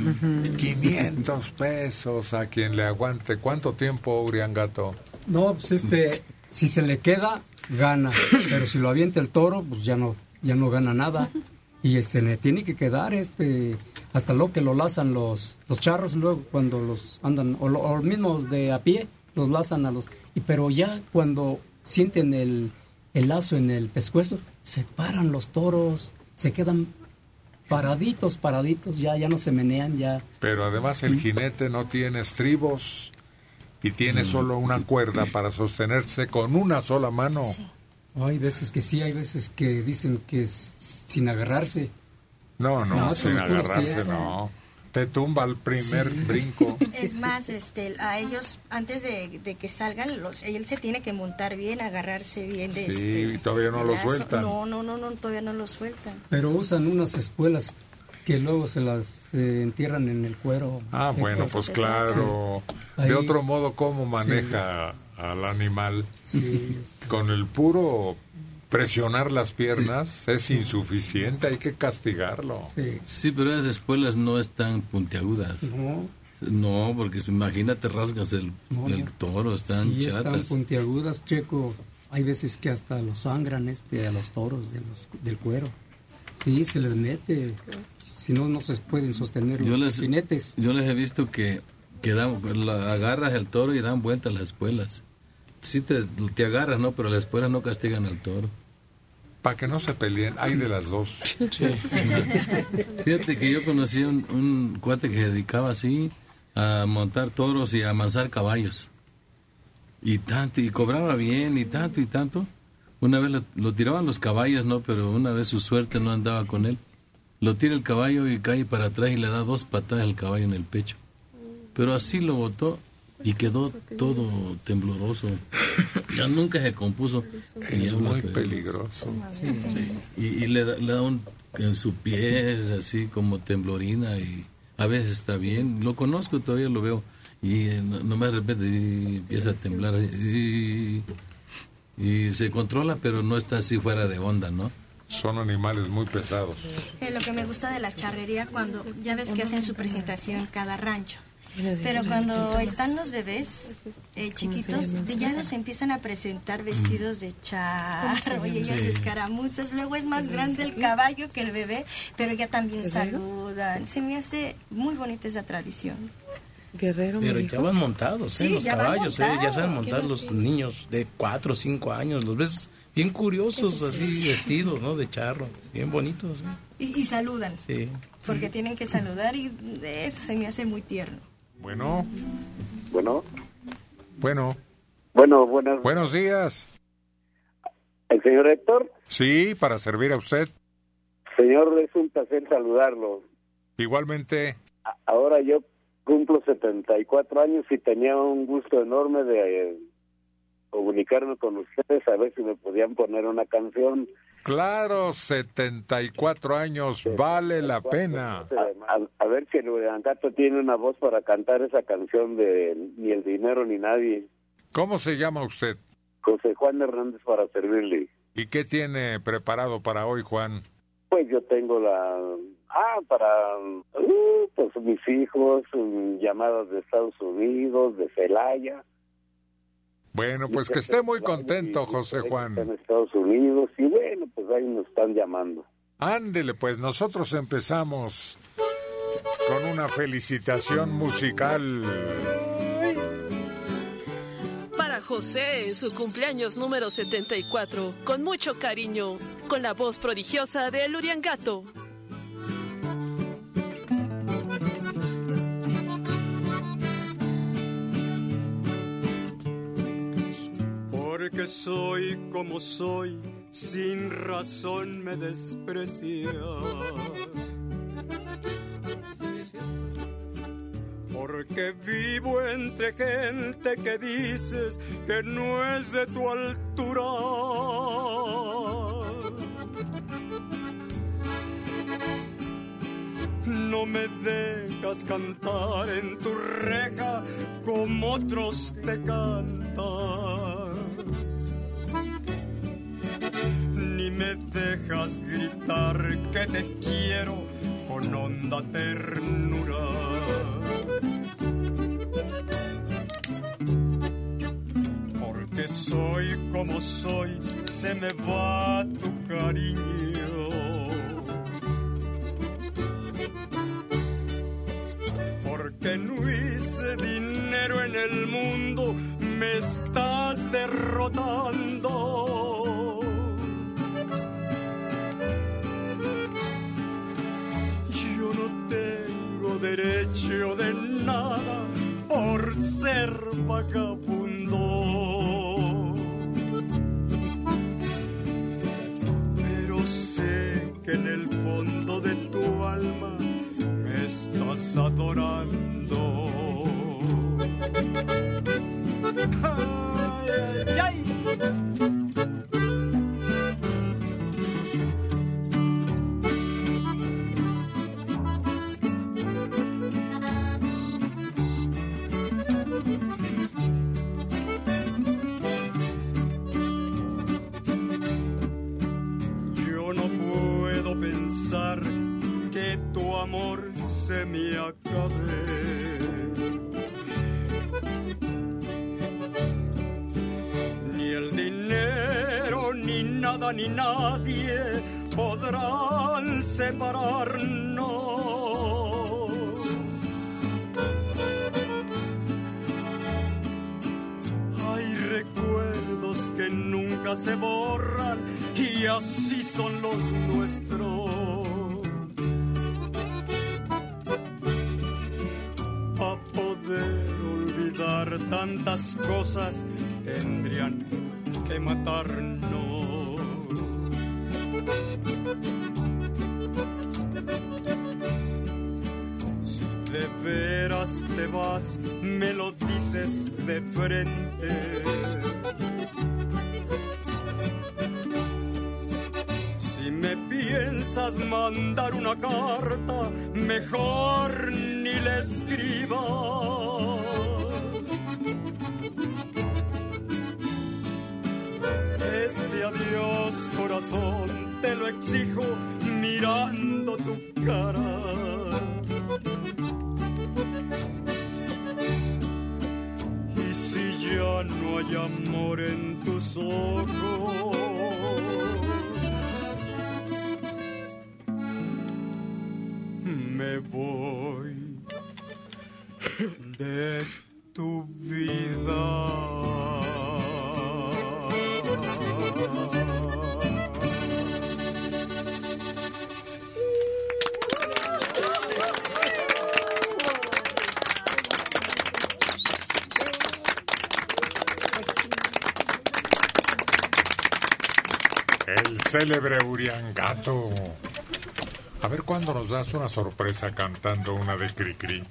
quinientos pesos a quien le aguante. ¿Cuánto tiempo, Uriangato? No, pues este, si se le queda, gana, pero si lo avienta el toro, pues ya no, ya no gana nada. Y este, le tiene que quedar, este, hasta lo que lo lazan los, los charros, luego cuando los andan, o, lo, o los mismos de a pie, los lazan a los, y pero ya cuando sienten el, el lazo en el pescuezo, se paran los toros, se quedan paraditos, paraditos, ya, ya no se menean, ya. Pero además el jinete no tiene estribos y tiene solo una cuerda para sostenerse con una sola mano. Sí. Hay veces que sí, hay veces que dicen que es sin agarrarse. No, no, No, sin pues, agarrarse, pies. no. Te tumba el primer Sí. brinco. Es más, este, a ellos, antes de, de que salgan, los, él se tiene que montar bien, agarrarse bien de Sí, este. y todavía no del lo lazo. sueltan. No, no, no, no, todavía no lo sueltan. Pero usan unas espuelas que luego se las eh, entierran en el cuero. Ah, bueno, pues claro. Sí. De Ahí- otro modo, ¿cómo maneja al animal? Sí. Con el puro presionar las piernas es insuficiente, hay que castigarlo. Sí. Sí, pero esas espuelas no están puntiagudas. No. No, porque si- imagínate, rasgas el, No, el no. toro, están Sí, están chatas. puntiagudas, Checo. Hay veces que hasta los sangran este, a los toros de los, del cuero. Sí, se les mete. Si no, no se pueden sostener Yo los les, jinetes. yo les he visto que, que dan, la- agarras el toro y dan vueltas las espuelas. Sí te, te agarras, ¿no? Pero las espuelas no castigan al toro. Para que no se peleen, hay de las dos. Sí. Fíjate que yo conocí un, un cuate que se dedicaba así a montar toros y a amansar caballos. Y tanto, y cobraba bien, y tanto, y tanto. Una vez lo, lo tiraban los caballos, ¿no? Pero una vez su suerte no andaba con él. Lo tira el caballo y cae para atrás y le da dos patadas al caballo en el pecho. Pero así lo botó y quedó todo tembloroso. Ya nunca se compuso. Y Es una muy fe- peligroso. Sí. Y, y le, da, le da un en su pie así como temblorina, y a veces está bien. Lo conozco, todavía lo veo. Y eh, no, nomás de repente y empieza a temblar y, y se controla, pero no está así fuera de onda, ¿no? Son animales muy pesados. Eh, lo que me gusta de la charrería, cuando ya ves que hacen su presentación cada rancho. Pero cuando están los bebés eh, chiquitos, de- ya los empiezan a presentar vestidos de charro y ellas Sí. escaramuzas. Luego es más grande el caballo que el bebé, pero ya también saludan. Se me hace muy bonita esa tradición. Guerrero, Pero ya van montados, ¿eh? Sí, los ya van caballos, ¿eh? Ya saben montados. montar los niños de cuatro o cinco años. Los ves bien curiosos, así vestidos, ¿no? De charro. Bien bonitos, ¿eh? Y, y saludan, Sí. porque tienen que saludar y eso se me hace muy tierno. Bueno, Bueno, bueno. bueno, buenas. Buenos días. ¿El señor Héctor? Sí, para servir a usted. Señor, es un placer saludarlo. Igualmente. A- Ahora yo cumplo setenta y cuatro años y tenía un gusto enorme de eh, comunicarme con ustedes, a ver si me podían poner una canción. Claro, setenta y cuatro años, vale la pena. A, a ver si el Uriangato tiene una voz para cantar esa canción de Ni el dinero ni nadie. ¿Cómo se llama usted? José Juan Hernández, para servirle. ¿Y qué tiene preparado para hoy, Juan? Pues yo tengo la... Ah, para... uh, pues mis hijos, um, llamadas de Estados Unidos, de Celaya. Bueno, pues que esté muy contento, José Juan. En Estados Unidos, y bueno, pues ahí nos están llamando. Ándele, pues nosotros empezamos con una felicitación musical. Para José, en su cumpleaños número setenta y cuatro, con mucho cariño, con la voz prodigiosa de El Uriangato. Porque soy como soy, sin razón me desprecias. porque vivo entre gente que dices que no es de tu altura. No me dejas cantar en tu reja como otros te cantan, ni me dejas gritar que te quiero con honda ternura. Porque soy como soy, se me va tu cariño. Porque no hice dinero en el mundo, me estás derrotando. Yo no tengo derecho de nada por ser vagabundo, pero sé que en el fondo de tu alma me estás adorando. Ay, ay, ay. Yo no puedo pensar que tu amor se me acabe. Ni el dinero, ni nada, ni nadie podrán separarnos. Hay recuerdos que nunca se borran y así son los nuestros. Para poder olvidar tantas cosas tendrían que matarnos. Si de veras te vas, me lo dices de frente. Si me piensas mandar una carta, mejor ni le escribas. Este adiós, corazón, te lo exijo mirando tu cara. Y si ya no hay amor en tus ojos, me voy de tu vida. El célebre Uriangato. A ver cuándo nos das una sorpresa cantando una de Cricri.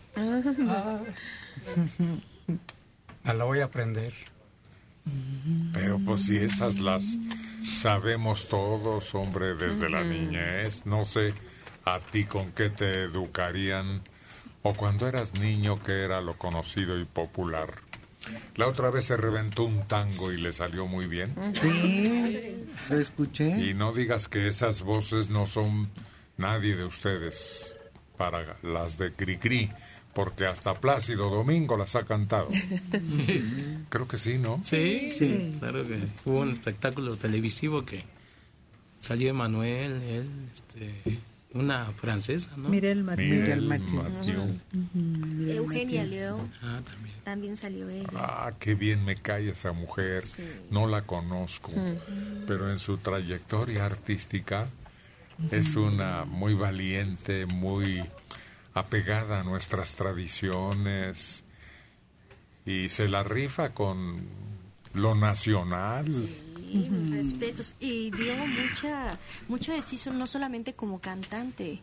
Me la voy a aprender. Pero pues si esas las sabemos todos, hombre, desde la niñez. No sé a ti con qué te educarían o cuando eras niño qué era lo conocido y popular. La otra vez se reventó un tango y le salió muy bien. Sí, lo escuché. Y no digas que esas voces no son nadie de ustedes para las de Cricri, porque hasta Plácido Domingo las ha cantado. Creo que sí, ¿no? Sí, sí, claro que hubo un espectáculo televisivo que salió Emanuel, él, este, una francesa, ¿no? Mireille Mathieu. Mireille Mathieu. Uh-huh. Eugenia León. Ah, también. También salió ella. Ah, qué bien me cae esa mujer. Sí. No la conozco, uh-huh. pero en su trayectoria artística uh-huh. es una muy valiente, muy apegada a nuestras tradiciones y se la rifa con lo nacional. Sí. Uh-huh. Respetos, y dio mucha mucho de sí, no solamente como cantante,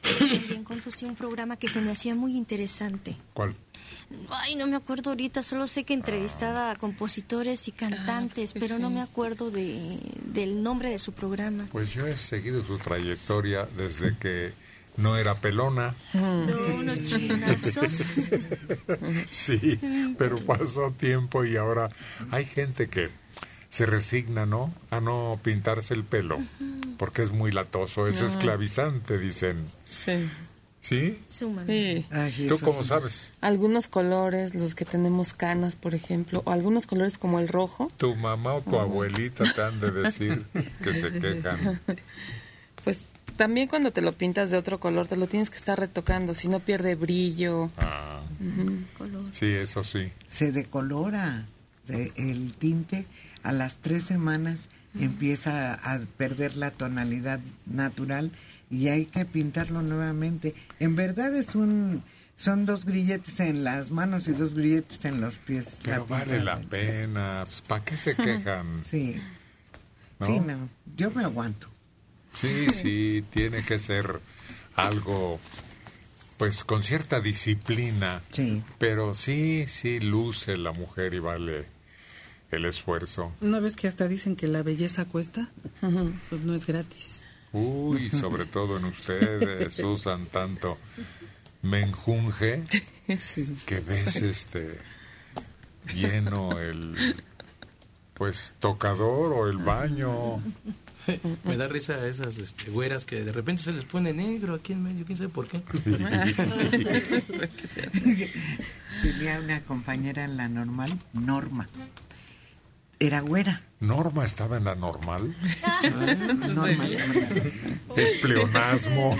También conducí un programa que se me hacía muy interesante. ¿Cuál? Ay, no me acuerdo ahorita, solo sé que entrevistaba a compositores y cantantes, Ah, pero sí. no me acuerdo de, del nombre de su programa. Pues yo he seguido su trayectoria desde que no era pelona. No, no, chinazos. Sí, pero pasó tiempo y ahora hay gente que se resigna, ¿no? A no pintarse el pelo, porque es muy latoso, es No. esclavizante, dicen. Sí. ¿Sí? Sí. ¿Tú cómo sabes? Algunos colores, los que tenemos canas, por ejemplo, o algunos colores como el rojo, Tu mamá o tu Oh. abuelita te han de decir que se quejan. pues también cuando te lo pintas de otro color te lo tienes que estar retocando, si no pierde brillo. Ah, Ujú. sí, eso sí. Se decolora de- el tinte a las tres semanas empieza a perder la tonalidad natural y hay que pintarlo nuevamente. En verdad es un son dos grilletes en las manos y dos grilletes en los pies. Pero vale la pena, pues, ¿para qué se quejan? Sí. ¿No? Sí, no, yo me aguanto. Sí, sí, tiene que ser algo, pues, con cierta disciplina. Sí. Pero sí, sí luce la mujer y vale el esfuerzo. ¿No ves que hasta dicen que la belleza cuesta? Pues no es gratis. Uy, sobre todo en ustedes usan tanto menjunje que ves este lleno el pues tocador o el baño. Me da risa esas este, güeras que de repente se les pone negro aquí en medio, quién sabe por qué. Tenía una compañera en la normal, Norma. Era güera. ¿Norma estaba en la normal? Norma. Es pleonasmo.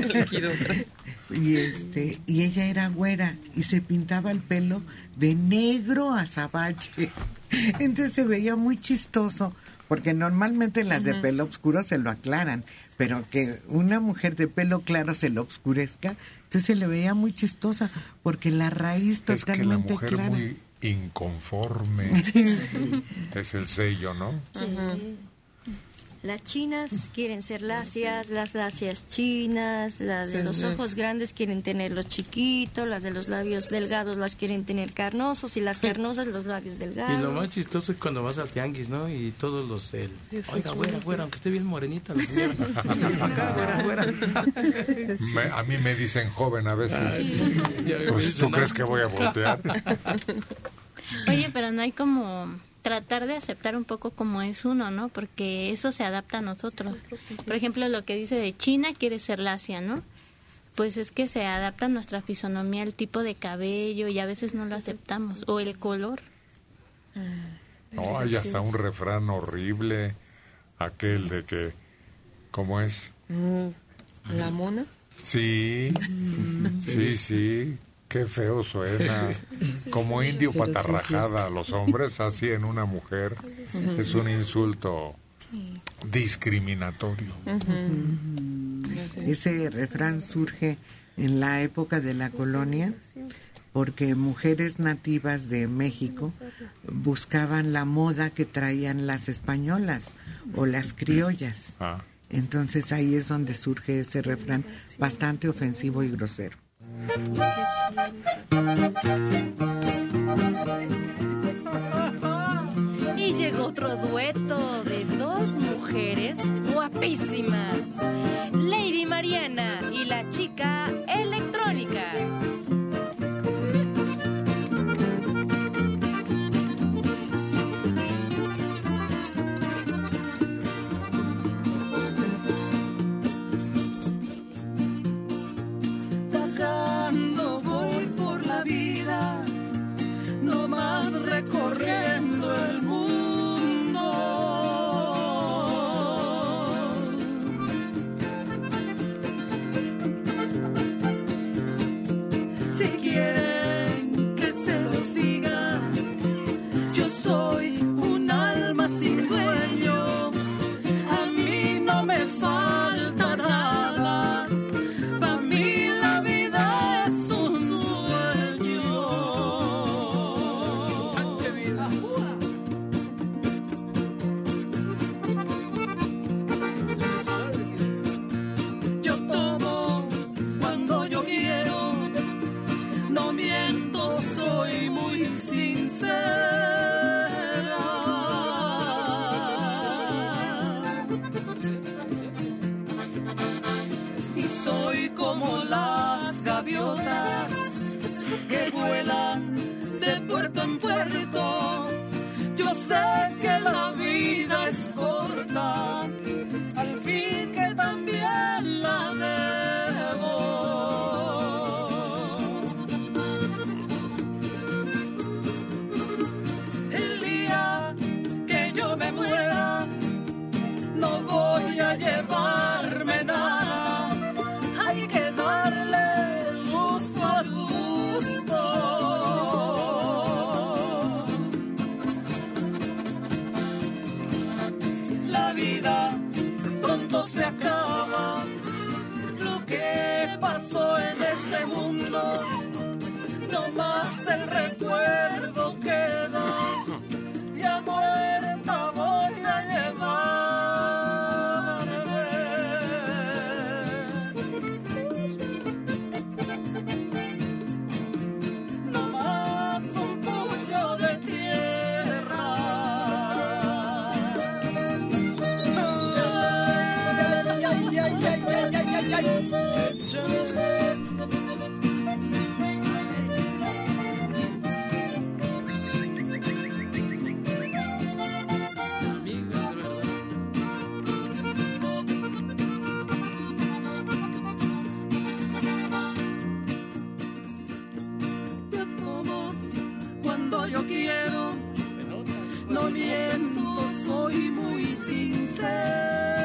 Y este y ella era güera y se pintaba el pelo de negro azabache. Entonces se veía muy chistoso, porque normalmente las de Ujú. pelo oscuro se lo aclaran, pero que una mujer de pelo claro se lo oscurezca, entonces se le veía muy chistosa, porque la raíz Es que la totalmente mujer clara. muy inconforme es el sello, ¿no? Sí. Las chinas quieren ser lacias, las lacias chinas, las de Sí, los sí. ojos grandes quieren tenerlos chiquitos, las de los labios delgados las quieren tener carnosos y las carnosas los labios delgados. Y lo más chistoso es cuando vas al tianguis, ¿no? Y todos los... El, Oiga, güera, güera, aunque esté bien morenita la señora. Acá, güera, güera. Me- a mí me dicen joven a veces. Ay, sí. Ya me Pues, dicen, ¿tú crees ¿no? que voy a voltear? Oye, pero no hay como tratar de aceptar un poco como es uno, ¿no? Porque eso se adapta a nosotros. Por ejemplo, lo que dice de China quiere ser lacia, ¿no? Pues es que se adapta a nuestra fisonomía, el tipo de cabello, y a veces no lo aceptamos. O el color. No, hay hasta un refrán horrible, aquel de que, ¿cómo es? Mm, ¿La mona? Sí, sí, sí, qué feo suena. Como indio Pero sí, patarrajada a los hombres, así en una mujer, es un insulto discriminatorio. Ese refrán surge en la época de la colonia porque mujeres nativas de México buscaban la moda que traían las españolas o las criollas. Ah. Entonces ahí es donde surge ese refrán bastante ofensivo y grosero. Y llegó otro dueto de dos mujeres guapísimas, Lady Mariana y la chica electrónica. Vagando voy por la vida, no más recorriendo el mundo. en puerto. Yo sé que la vida es corta, al fin que también la debo. El día que yo me muera, no voy a llevarme nada, hay que darle gusto al gusto. La vida pronto se acaba, lo que pasó en este mundo, no más el recuerdo queda, ya muerta voy a llevarme, no más un puño de tierra. Ay, ay, ay, ay, ay, ay, ay, ay. Yo tomo cuando yo quiero, no miento, soy muy sincera.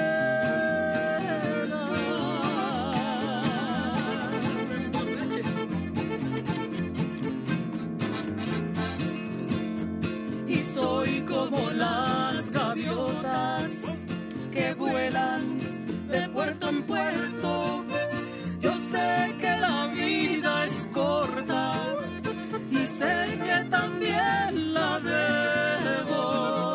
Y soy como las gaviotas que vuelan de puerto en puerto. Yo sé que la vida es corta y sé que también la debo.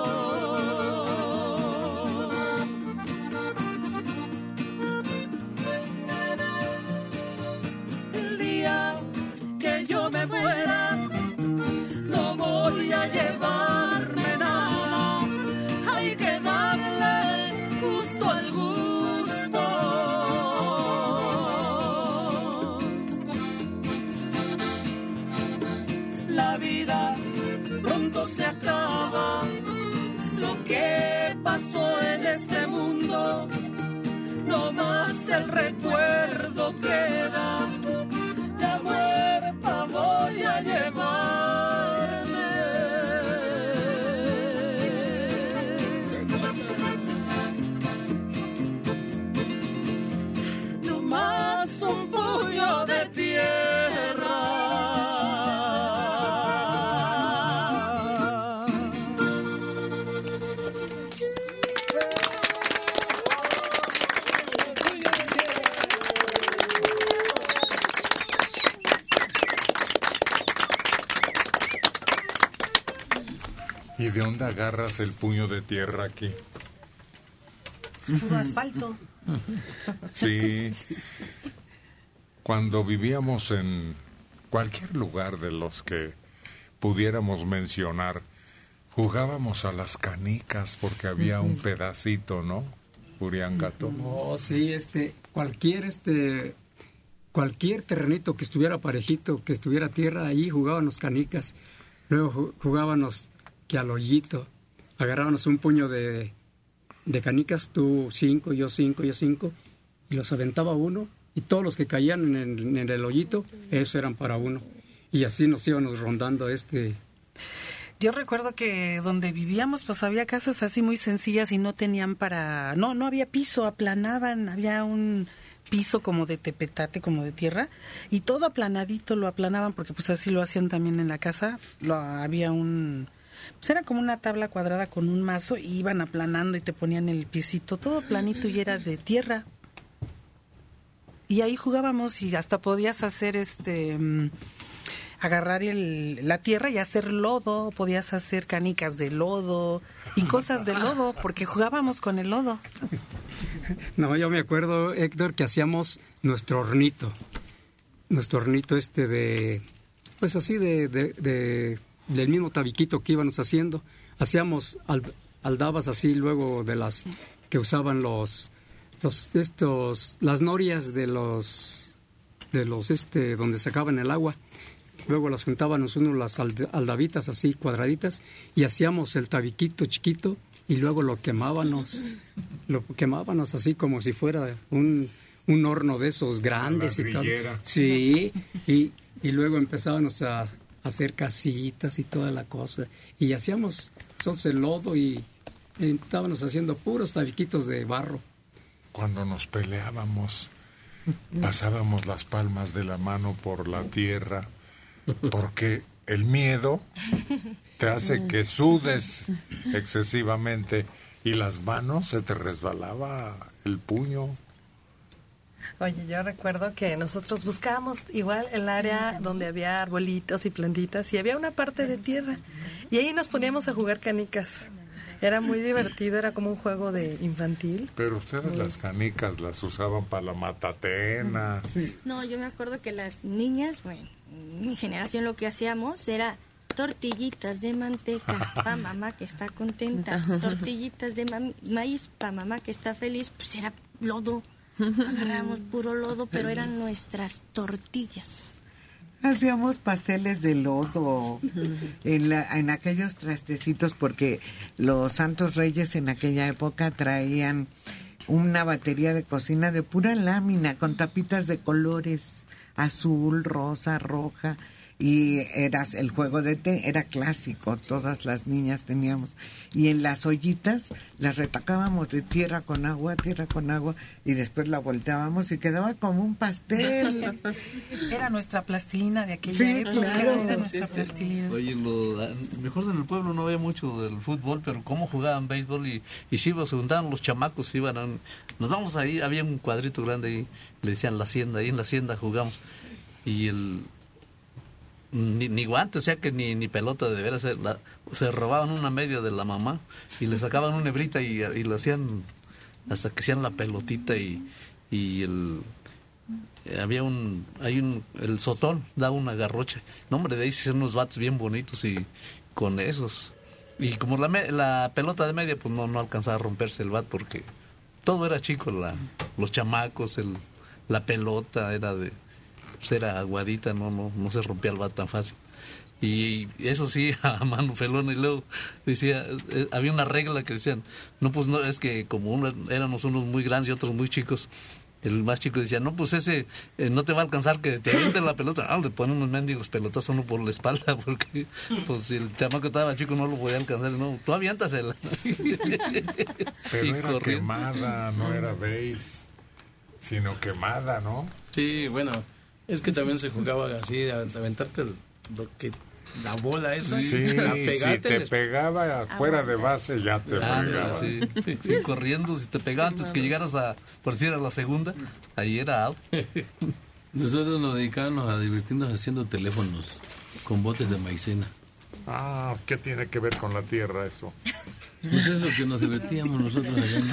El día que yo me muera, no voy a llevarme nada, hay que darle gusto al gusto. La vida pronto se acaba, lo que pasó en este mundo, no más el recuerdo queda, ya muerta voy a llevarme. No más un puño de tierra. ¿Y de dónde agarras el puño de tierra aquí? Es puro asfalto. Sí. Cuando vivíamos en cualquier lugar de los que pudiéramos mencionar, jugábamos a las canicas porque había un pedacito, ¿no? Uriangato. Oh, sí, este, cualquier, este, cualquier terrenito que estuviera parejito, que estuviera tierra, ahí jugábamos canicas. Luego jugábamos que al hoyito, agarrábamos un puño de, de canicas, tú cinco, yo cinco, yo cinco, y los aventaba uno, y todos los que caían en el, en el hoyito, esos eran para uno. Y así nos íbamos rondando este... Yo recuerdo que donde vivíamos, pues había casas así muy sencillas y no tenían para... No, no había piso, aplanaban, había un piso como de tepetate, como de tierra, y todo aplanadito lo aplanaban, porque pues así lo hacían también en la casa. Lo, había un... Pues era como una tabla cuadrada con un mazo, y iban aplanando y te ponían el pisito, todo planito y era de tierra. Y ahí jugábamos y hasta podías hacer este... agarrar el, la tierra y hacer lodo, podías hacer canicas de lodo y cosas de lodo, porque jugábamos con el lodo. No, yo me acuerdo, Héctor, que hacíamos nuestro hornito, nuestro hornito este de, pues así de, de, de del mismo tabiquito que íbamos haciendo. Hacíamos aldabas así luego de las que usaban los, los estos, las norias de los, de los este, donde sacaban el agua. luego las juntábamos uno las aldavitas así cuadraditas y hacíamos el tabiquito chiquito y luego lo quemábamos, lo quemábamos así como si fuera un, un horno de esos grandes y tal. Sí, y, y luego empezábamos a hacer casitas y toda la cosa. Y hacíamos nosotros el lodo y, y estábamos haciendo puros tabiquitos de barro. Cuando nos peleábamos, pasábamos las palmas de la mano por la tierra, porque el miedo te hace que sudes excesivamente y las manos se te resbalaba el puño. Oye, yo recuerdo que nosotros buscábamos igual el área donde había arbolitos y plantitas y había una parte de tierra y ahí nos poníamos a jugar canicas. Era muy divertido, era como un juego de infantil. Pero ustedes las canicas las usaban para la matatena. Sí. No, yo me acuerdo que las niñas, bueno, mi generación lo que hacíamos era tortillitas de manteca para mamá que está contenta, tortillitas de ma- maíz para mamá que está feliz, pues era lodo. Agarramos puro lodo, pero eran nuestras tortillas. Hacíamos pasteles de lodo en, la, en aquellos trastecitos porque los Santos Reyes en aquella época traían una batería de cocina de pura lámina con tapitas de colores azul, rosa, roja y era el juego de té, era clásico, todas las niñas teníamos. Y en las ollitas las retacábamos de tierra con agua, tierra con agua, y después la volteábamos y quedaba como un pastel. Era nuestra plastilina de aquella sí, época, claro. era nuestra Sí, sí. plastilina. Oye, lo, mejor en el pueblo no había mucho del fútbol, pero cómo jugaban béisbol y, y si se juntaban los chamacos, iban a, nos vamos ahí, había un cuadrito grande ahí, le decían la hacienda, ahí en la hacienda jugamos, y el... Ni, ni guantes, o sea que ni, ni pelota de veras, la, se robaban una media de la mamá y le sacaban una hebrita y, y lo hacían hasta que hacían la pelotita y, y el había un, hay un, el sotón da una garrocha, no hombre, de ahí se hacían unos bats bien bonitos y con esos, y como la, la pelota de media pues no, no alcanzaba a romperse el bat porque todo era chico, la, los chamacos, el, la pelota era de pues era aguadita, no no no se rompía el bat tan fácil. Y eso sí, a mano pelona. Y luego decía, eh, había una regla que decían, no, pues no, es que como uno, éramos unos muy grandes y otros muy chicos, el más chico decía, no, pues ese eh, no te va a alcanzar que te avienten la pelota. Ah, le ponen unos mendigos pelotazos uno por la espalda, porque pues si el chamaco estaba chico no lo podía alcanzar. No, tú aviéntasela. Pero y era corriendo. quemada, no era beis, sino quemada, ¿no? Sí, bueno, es que también se jugaba así, a aventarte el, lo que, la bola esa. Sí, la si te les... pegaba fuera de base ya te Ah, fregaba. sí, sí, corriendo, si te pegaba antes que llegaras a, por decir, a la segunda, ahí era out. Nosotros nos dedicábamos a divertirnos haciendo teléfonos con botes de maicena. Ah, ¿qué tiene que ver con la tierra eso? Pues es lo que nos divertíamos nosotros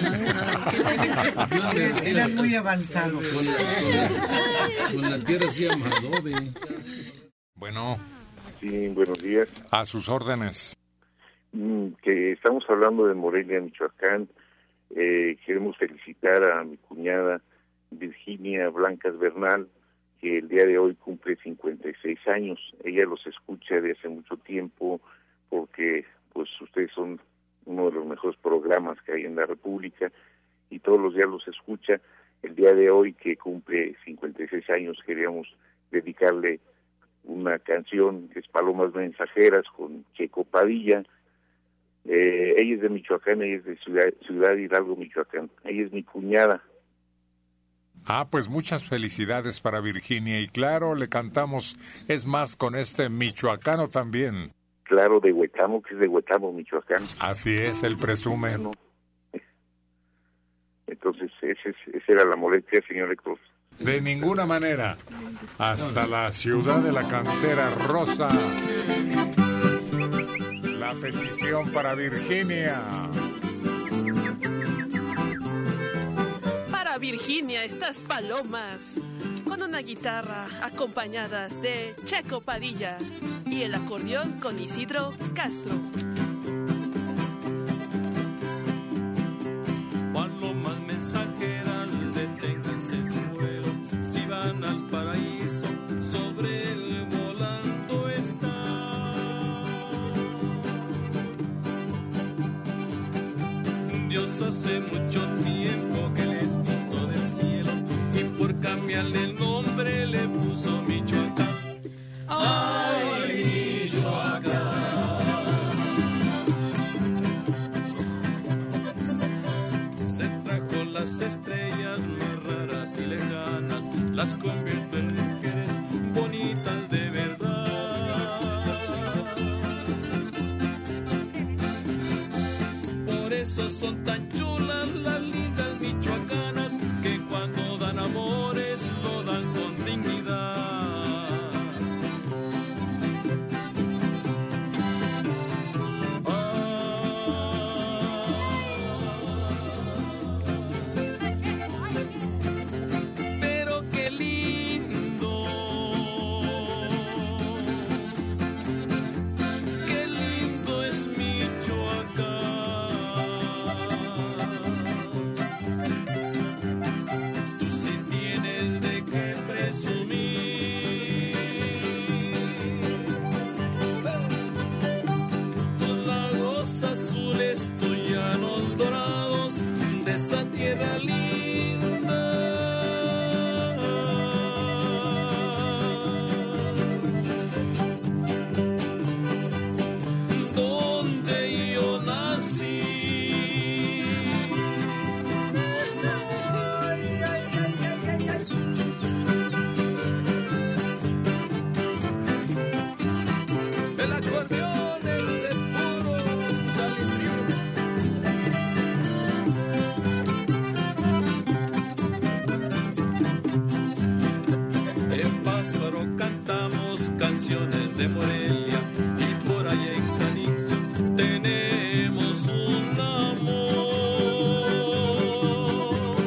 allá. Era muy avanzado. Con la, con la tierra hacíamos adobe. Bueno. Sí, buenos días. A sus órdenes. Mm, que estamos hablando de Morelia, Michoacán. Eh, queremos felicitar a mi cuñada Virginia Blancas Bernal, que el día de hoy cumple cincuenta y seis años. Ella los escucha de hace mucho tiempo porque pues ustedes son uno de los mejores programas que hay en la República y todos los días los escucha. El día de hoy, que cumple cincuenta y seis años, queríamos dedicarle una canción que es Palomas Mensajeras con Checo Padilla. Eh, ella es de Michoacán, ella es de Ciudad, Ciudad Hidalgo, Michoacán. Ella es mi cuñada. Ah, pues muchas felicidades para Virginia y claro, le cantamos, es más, con este michoacano también. Claro, de Huetamo, que es de Huetamo, Michoacán. Así es, él presume. Entonces, ese, esa era la molestia, señor Héctor. De ninguna manera. Hasta la ciudad de la cantera rosa. La petición para Virginia. Para Virginia, estas palomas, con una guitarra acompañadas de Checo Padilla y el acordeón con Isidro Castro. Palomas mensajeras, deténganse su vuelo, si van al paraíso sobre el volando. Dios hace mucho tiempo que les quitó del cielo y por cambiarle el nombre le puso Michoacán. ¡Ay, Michoacán! Se trajo las estrellas más raras y lejanas, las convirtió en mujeres bonitas de verdad. Por eso son tan chulas las lindas michoacanas, que cuando dan amores lo dan con dignidad. Tierra linda, donde yo nací. El acordeón, el de puro Salindrín. Cantamos canciones de Morelia y por allá en Canixio tenemos un amor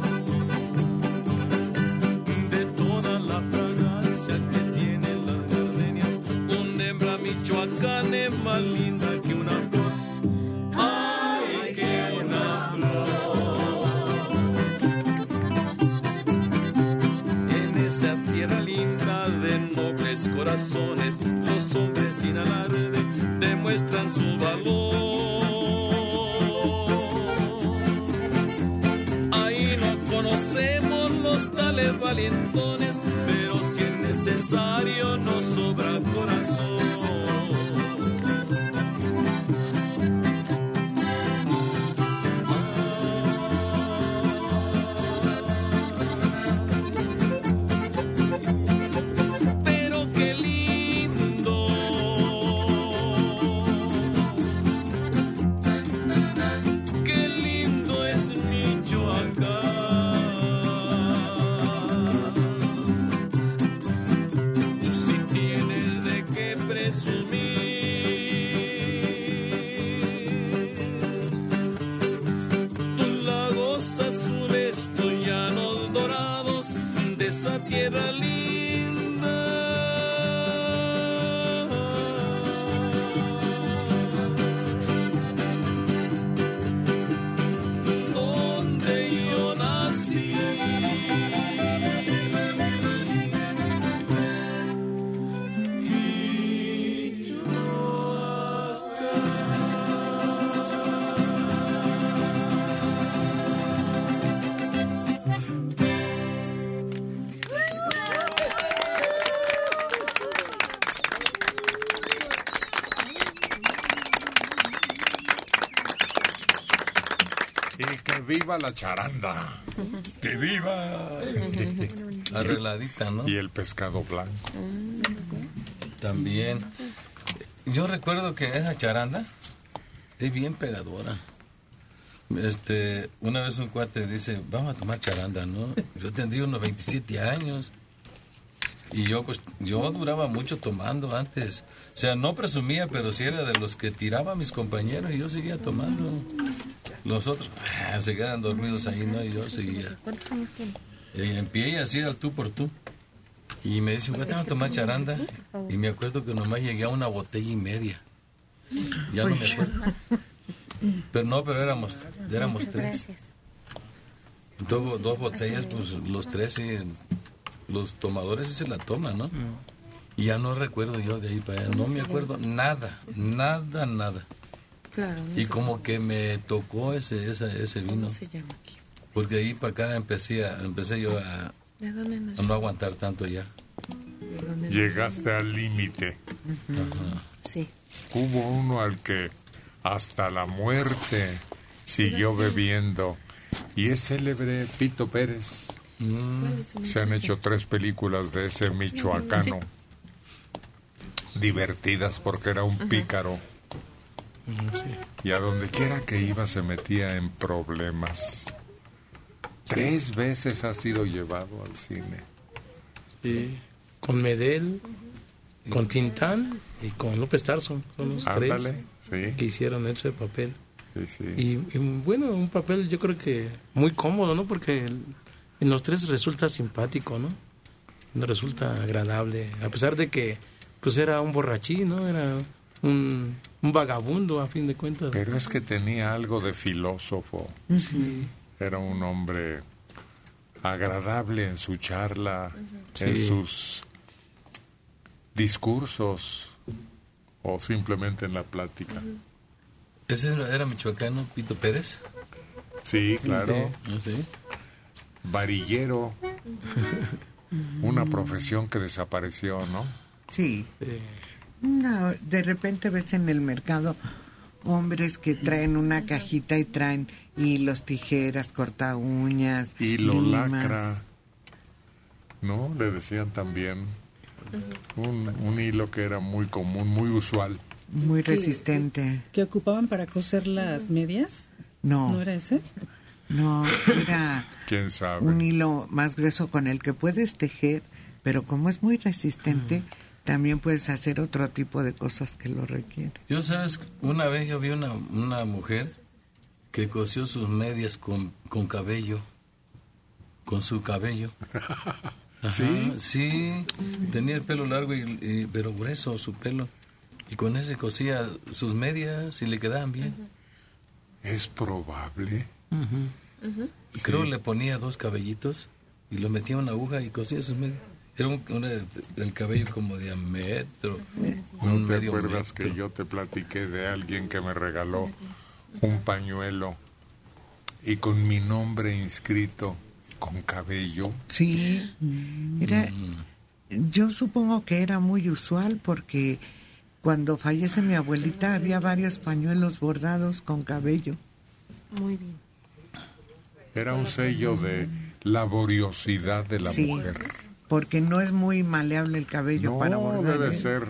de toda la fragancia que tienen las gardenias. Una hembra michoacana es más linda que una flor. ¡Ay, que una flor! En esa tierra linda de nobles corazones, los hombres sin alarde demuestran su valor. Ahí no conocemos los tales valentones, pero si es necesario nos sobra corazón. Esa tierra linda, donde yo nací. ¡Viva la charanda! ¡Que viva! Arregladita, ¿no? Y el pescado blanco. También. Yo recuerdo que esa charanda es bien pegadora. Este, una vez un cuate dice, vamos a tomar charanda, ¿no? Yo tendría unos veintisiete años. Y yo, pues, yo duraba mucho tomando antes. O sea, no presumía, pero sí era de los que tiraba a mis compañeros y yo seguía tomando. Los otros ah, se quedan dormidos ahí, ¿no? Y yo seguía. ¿Cuántos años tiene? Eh, en pie y así al tú por tú. Y me dice, ¿cuánto vamos a tomar charanda? Y me acuerdo que nomás llegué a una botella y media. Ya no me acuerdo. Pero no, pero éramos, éramos tres. Dos, dos botellas, pues los tres sí, los tomadores sí se la toman, ¿no? Y ya no recuerdo yo de ahí para allá. No me acuerdo nada, nada, nada. Claro. No y sé. como que me tocó ese ese, ese vino. ¿Cómo se llama aquí? Porque ahí para acá empecé, a, empecé yo a, a no aguantar tanto ya. Llegaste al límite. Ajá. Sí. Hubo uno al que hasta la muerte siguió bebiendo. Y es célebre Pito Pérez. Mm. Se han hecho tres películas de ese michoacano. Divertidas porque era un pícaro. Y a donde quiera que iba se metía en problemas. Tres veces ha sido llevado al cine. Sí. Con Medel, con Tintán y con López Tarso. Son los Ándale, tres sí. que hicieron ese papel. Sí, sí. Y, y bueno, un papel yo creo que muy cómodo, ¿no? Porque el- en los tres resulta simpático, ¿no? No resulta agradable, a pesar de que pues era un borrachín, ¿no? Era un, un vagabundo a fin de cuentas. Pero es que tenía algo de filósofo. Sí. Era un hombre agradable en su charla, en Sí. sus discursos o simplemente en la plática. ¿Ese era, era michoacano, Pito Pérez? Sí, claro. Sí. ¿Ah, sí? Varillero. Una profesión que desapareció, ¿no? Sí. No, de repente ves en el mercado hombres que traen una cajita y traen hilos, tijeras, corta uñas, Hilo limas. lacra. ¿No? Le decían también un, un hilo que era muy común, muy usual. Muy resistente. ¿Que ocupaban para coser las medias? No. ¿No era ese? No, era ¿Quién sabe? un hilo más grueso con el que puedes tejer, pero como es muy resistente, también puedes hacer otro tipo de cosas que lo requieren. Yo, ¿sabes? Una vez yo vi una, una mujer que cosió sus medias con, con cabello, con su cabello. Ajá, ¿Sí? Sí, tenía el pelo largo, y, y- pero grueso su pelo. Y con ese cosía sus medias y le quedaban bien. Es probable. Y creo le ponía dos cabellitos y lo metía en una aguja y cosía sus medias. Era un, una, el cabello como de a metro. ¿No un te medio acuerdas metro. que yo te platiqué de alguien que me regaló un pañuelo y con mi nombre inscrito con cabello? Sí, era, yo supongo que era muy usual porque cuando fallece mi abuelita había varios pañuelos bordados con cabello. Muy bien. Era un sello de laboriosidad de la Sí, mujer. porque no es muy maleable el cabello No, para bordar. debe ¿eh? ser.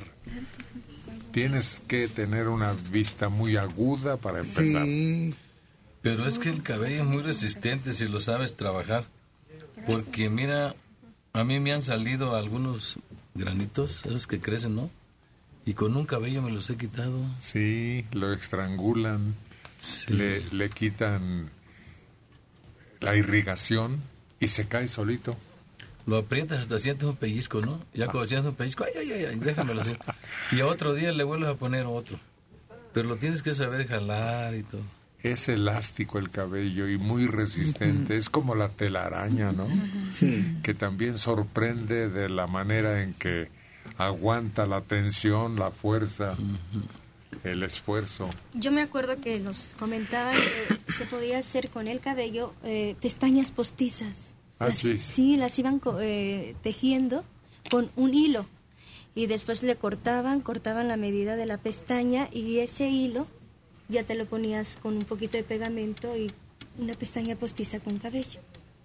Tienes que tener una vista muy aguda para empezar. Sí. Pero es que el cabello es muy resistente si lo sabes trabajar. Porque mira, a mí me han salido algunos granitos, esos que crecen, ¿no? Y con un cabello me los he quitado. Sí, lo estrangulan, le, le quitan la irrigación y se cae solito. Lo aprietas hasta sientes un pellizco, ¿no? Ya cuando sientes un pellizco, ay, ay, ay, ay, déjamelo así. Y a otro día le vuelves a poner otro. Pero lo tienes que saber jalar y todo. Es elástico el cabello y muy resistente. Es como la telaraña, ¿no? Sí. Que también sorprende de la manera en que aguanta la tensión, la fuerza, el esfuerzo. Yo me acuerdo que nos comentaban que se podía hacer con el cabello eh, pestañas postizas. Ah, Las- sí. sí, las iban co- eh, tejiendo con un hilo y después le cortaban, cortaban la medida de la pestaña y ese hilo ya te lo ponías con un poquito de pegamento y una pestaña postiza con cabello.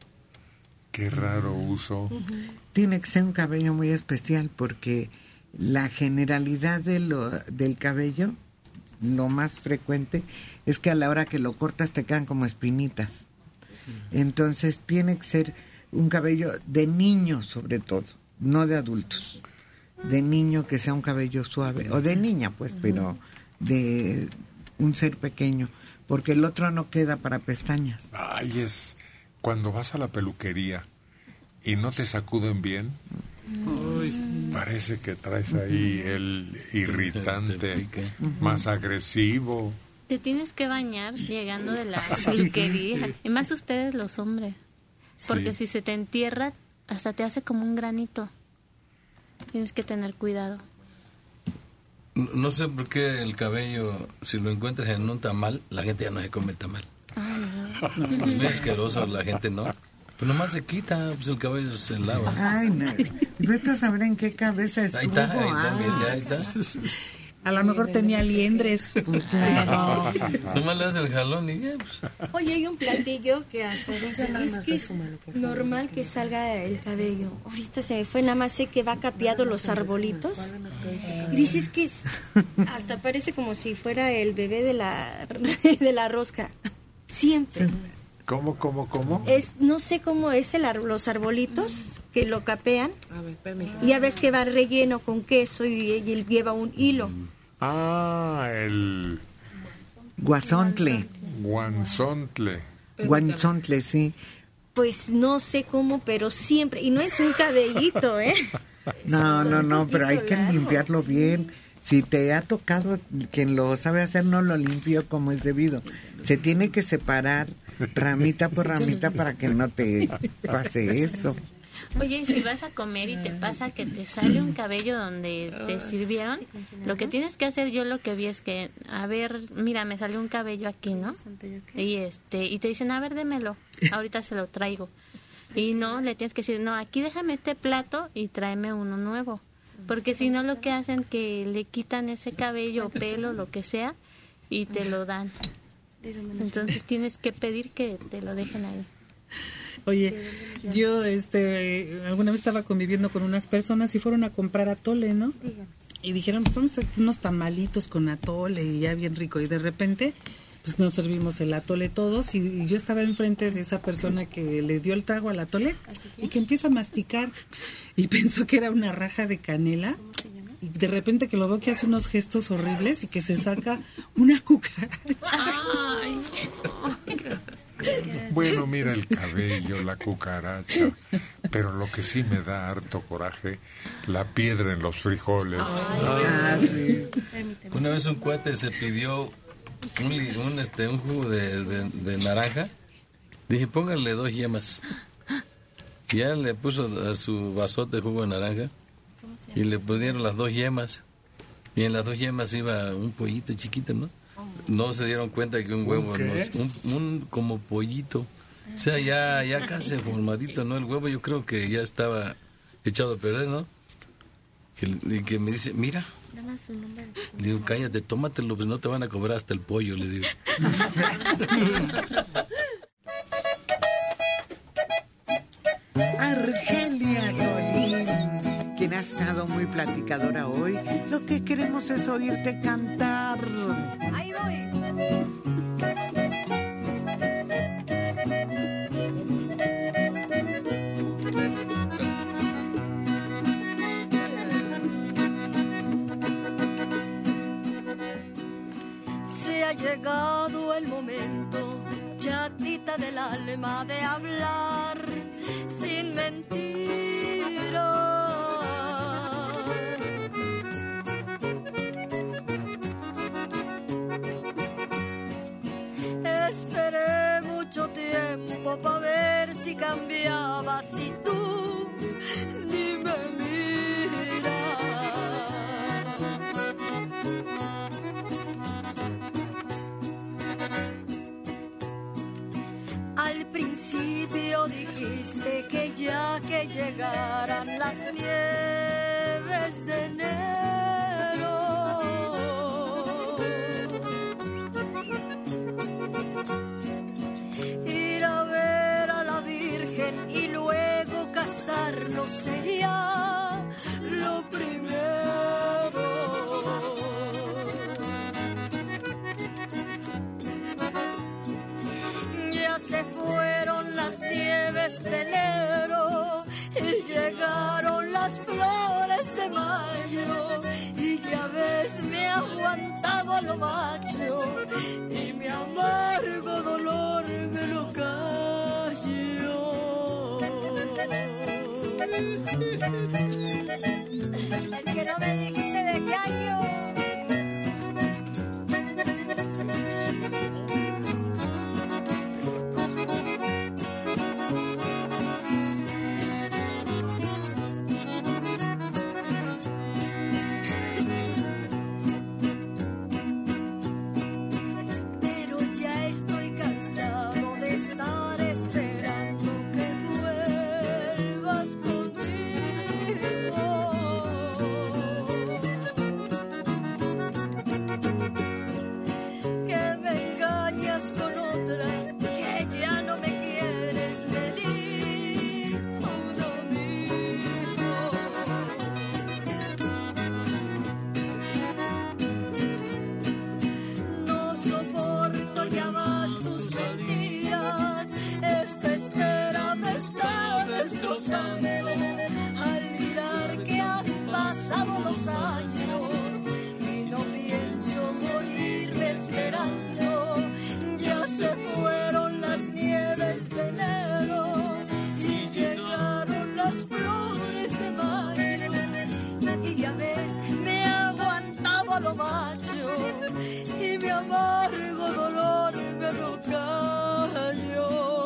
Qué raro uso. Tiene que ser un cabello muy especial porque la generalidad de lo, del cabello, lo más frecuente, es que a la hora que lo cortas te quedan como espinitas. Entonces tiene que ser un cabello de niño sobre todo, no de adultos. De niño que sea un cabello suave, o de niña pues, pero de un ser pequeño, porque el otro no queda para pestañas. Ay, es cuando vas a la peluquería y no te sacuden bien, parece que traes ahí el irritante más agresivo. Te tienes que bañar llegando de la peluquería. Y más ustedes los hombres. Porque Sí. si se te entierra, hasta te hace como un granito. Tienes que tener cuidado. No, no sé por qué el cabello, si lo encuentras en un tamal, la gente ya no se come el tamal. No, no. Es muy asqueroso, la gente no. Pues nomás se quita, pues el cabello se lava. Ay, no. Vete a saber en qué cabeza estuvo. Ahí está, ahí está, ah. mira, ahí está. A lo mejor tenía liendres. Claro. Nomás le das el jalón y ya, pues. Oye, hay un platillo que hasta dicen, es que es normal que salga el cabello. Ahorita se me fue, nada más sé que va capeado los arbolitos. Y dices que es- hasta parece como si fuera el bebé de la, de la rosca. Siempre. ¿Cómo, cómo, cómo? Es, no sé cómo es el ar- los arbolitos que lo capean. Y ya ves que va relleno con queso y, y él lleva un hilo. Ah, el Guasontle. guanzontle. Guanzontle, sí. Pues no sé cómo, pero siempre. Y no es un cabellito, ¿eh? No, no, no, pero hay que limpiarlo bien. Si te ha tocado, quien lo sabe hacer no lo limpió como es debido. Se tiene que separar ramita por ramita para que no te pase eso. Oye, y si vas a comer y te pasa que te sale un cabello donde te sirvieron, lo que tienes que hacer, yo lo que vi es que, a ver, mira, me salió un cabello aquí, ¿no? Y este y te dicen, a ver, démelo, ahorita se lo traigo. Y no, le tienes que decir, no, aquí déjame este plato y tráeme uno nuevo. Porque si no, lo que hacen que le quitan ese cabello, pelo, lo que sea, y te lo dan. Entonces tienes que pedir que te lo dejen ahí. Oye, yo este alguna vez estaba conviviendo con unas personas y fueron a comprar atole, ¿no? Y dijeron, pues vamos a hacer unos tamalitos con atole y ya bien rico. Y de repente, pues nos servimos el atole todos y, y yo estaba enfrente de esa persona que le dio el trago al atole y que empieza a masticar y pensó que era una raja de canela. Y de repente que lo veo que hace unos gestos horribles y que se saca una cucaracha. Ay, Bueno, mira el cabello, la cucaracha, pero lo que sí me da harto coraje, la piedra en los frijoles. Ah, sí. Una vez un cuate se pidió un, li- un, este, un jugo de, de, de naranja. Dije, póngale dos yemas. Y ya le puso a su vasote de jugo de naranja y le pusieron las dos yemas. Y en las dos yemas iba un pollito chiquito, ¿no? No se dieron cuenta que un huevo, ¿Un qué? no es- un, un como pollito. O sea, ya, ya casi formadito, ¿no? El huevo yo creo que ya estaba echado a perder, ¿no? Que, y que me dice, mira. Le digo, cállate, tómatelo, pues no te van a cobrar hasta el pollo, le digo. Argelia Colín, quien ha estado muy platicadora hoy, lo que queremos es oírte cantar. Ahí voy. Se ha llegado el momento, chatita del alma, de hablar sin mentiras. Esperé mucho tiempo para ver si cambiabas y tú ni me Al principio dijiste que ya que llegaran las nieves de enero, ir a ver a la Virgen y luego casarnos sería lo primero. Ya se fueron las nieves de enero y llegaron las flores de mayo, y ya ves me he aguantado lo macho y mi amargo dolor me lo callo. Es que no me dijiste de qué año. vez me aguantaba lo macho y mi amargo dolor me lo callo.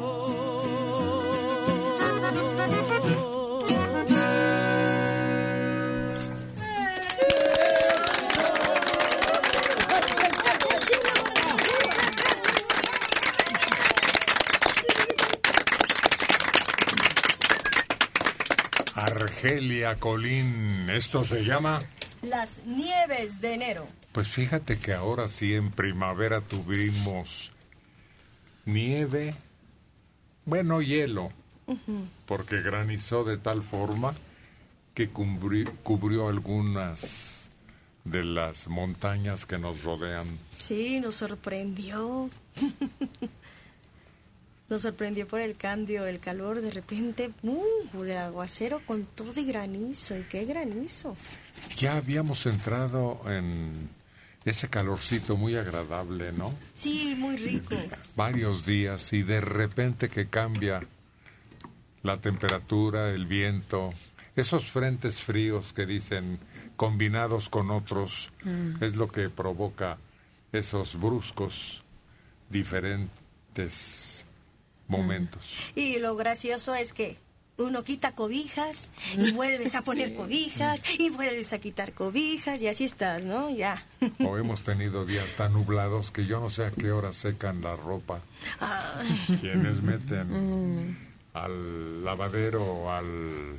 Argelia Colín, ¿esto se llama? Las nieves de enero. Pues fíjate que ahora sí en primavera tuvimos nieve, bueno, hielo, Uh-huh. porque granizó de tal forma que cubrió, cubrió algunas de las montañas que nos rodean. Sí, nos sorprendió. Nos sorprendió por el cambio, el calor, de repente, ¡uh! El aguacero con todo y granizo. ¿Y qué granizo? Ya habíamos entrado en ese calorcito muy agradable, ¿no? Sí, muy rico. Varios días y de repente que cambia la temperatura, el viento, esos frentes fríos que dicen combinados con otros, Mm. es lo que provoca esos bruscos, diferentes momentos. Y lo gracioso es que uno quita cobijas y vuelves a poner cobijas y vuelves a quitar cobijas y así estás, ¿no? Ya. O hemos tenido días tan nublados que yo no sé a qué hora secan la ropa. Ay. Quienes meten Mm. al lavadero o al,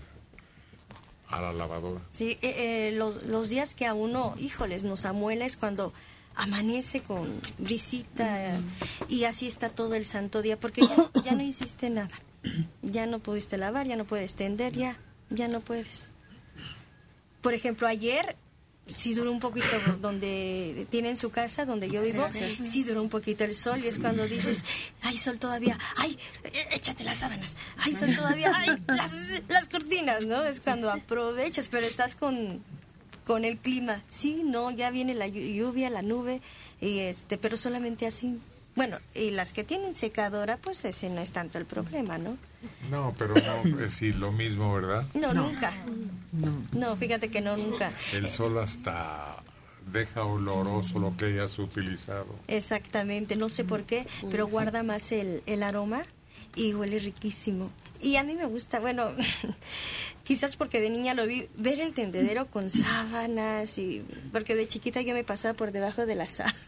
a la lavadora. Sí, eh, eh, los, los días que a uno, híjoles, nos amuela es cuando amanece con brisita y así está todo el santo día, porque ya, ya no hiciste nada. Ya no pudiste lavar, ya no puedes tender, ya, ya no puedes. Por ejemplo, ayer sí duró un poquito donde tienen su casa, donde yo vivo, Gracias. sí duró un poquito el sol y es cuando dices, ay, sol todavía, ay, échate las sábanas, ay, sol todavía, ay, las, las cortinas, ¿no? Es cuando aprovechas, pero estás con, con el clima. Sí, no, ya viene la llu- lluvia, la nube, y este, pero solamente así. Bueno, y las que tienen secadora, pues ese no es tanto el problema, ¿no? No, pero no es sí, lo mismo, ¿verdad? No, nunca. No, fíjate que no, nunca. El sol hasta deja oloroso lo que hayas utilizado. Exactamente, no sé por qué, pero guarda más el, el aroma y huele riquísimo. Y a mí me gusta, bueno, quizás porque de niña lo vi, ver el tendedero con sábanas, y porque de chiquita yo me pasaba por debajo de la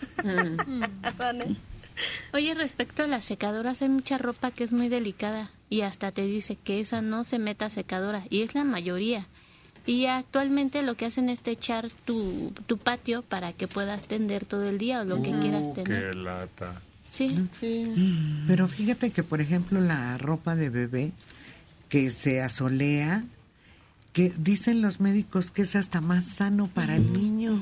sábana. Oye, respecto a las secadoras, hay mucha ropa que es muy delicada y hasta te dice que esa no se meta a secadora, y es la mayoría. Y actualmente lo que hacen es techar tu, tu patio para que puedas tender todo el día o lo que Uh, quieras tener. ¡Qué lata! Sí. Pero fíjate que, por ejemplo, la ropa de bebé que se asolea, que dicen los médicos que es hasta más sano para el niño.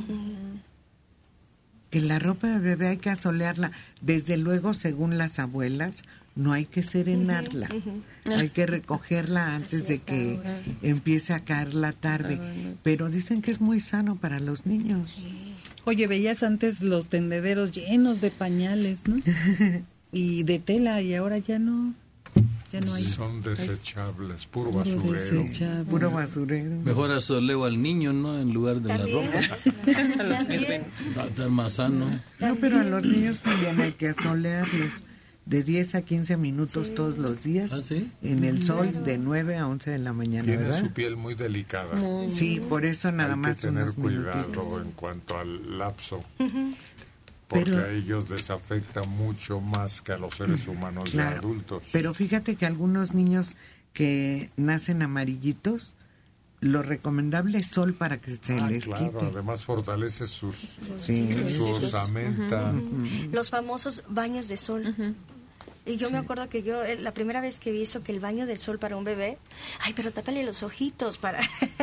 Que la ropa de bebé hay que asolearla. Desde luego, según las abuelas, no hay que serenarla. Hay que recogerla antes de que empiece a caer la tarde. Pero dicen que es muy sano para los niños. Oye, veías antes los tendederos llenos de pañales, ¿no? Y de tela, y ahora ya no. Ya no hay. Son desechables, puro Puro basurero. desechable. Puro basurero. Mejor asoleo al niño, ¿no? En lugar de También. la ropa. También. Va a estar más sano. No, pero a los niños también hay que asolearlos de diez a quince minutos todos los días ¿Ah, sí? en el sol de nueve a once de la mañana, Tiene ¿verdad? su piel muy delicada. Sí, por eso nada Hay más que tener unos cuidado minutitos. en cuanto al lapso, Ujú. porque Pero- a ellos les afecta mucho más que a los seres humanos ya Claro, adultos. pero fíjate que algunos niños que nacen amarillitos, lo recomendable es sol para que se Ah, les claro, quite. además fortalece sus, Sí. su osamenta. Los famosos baños de sol. Y yo me acuerdo que yo, eh, la primera vez que vi eso, que el baño del sol para un bebé, ay, pero tápale los ojitos para...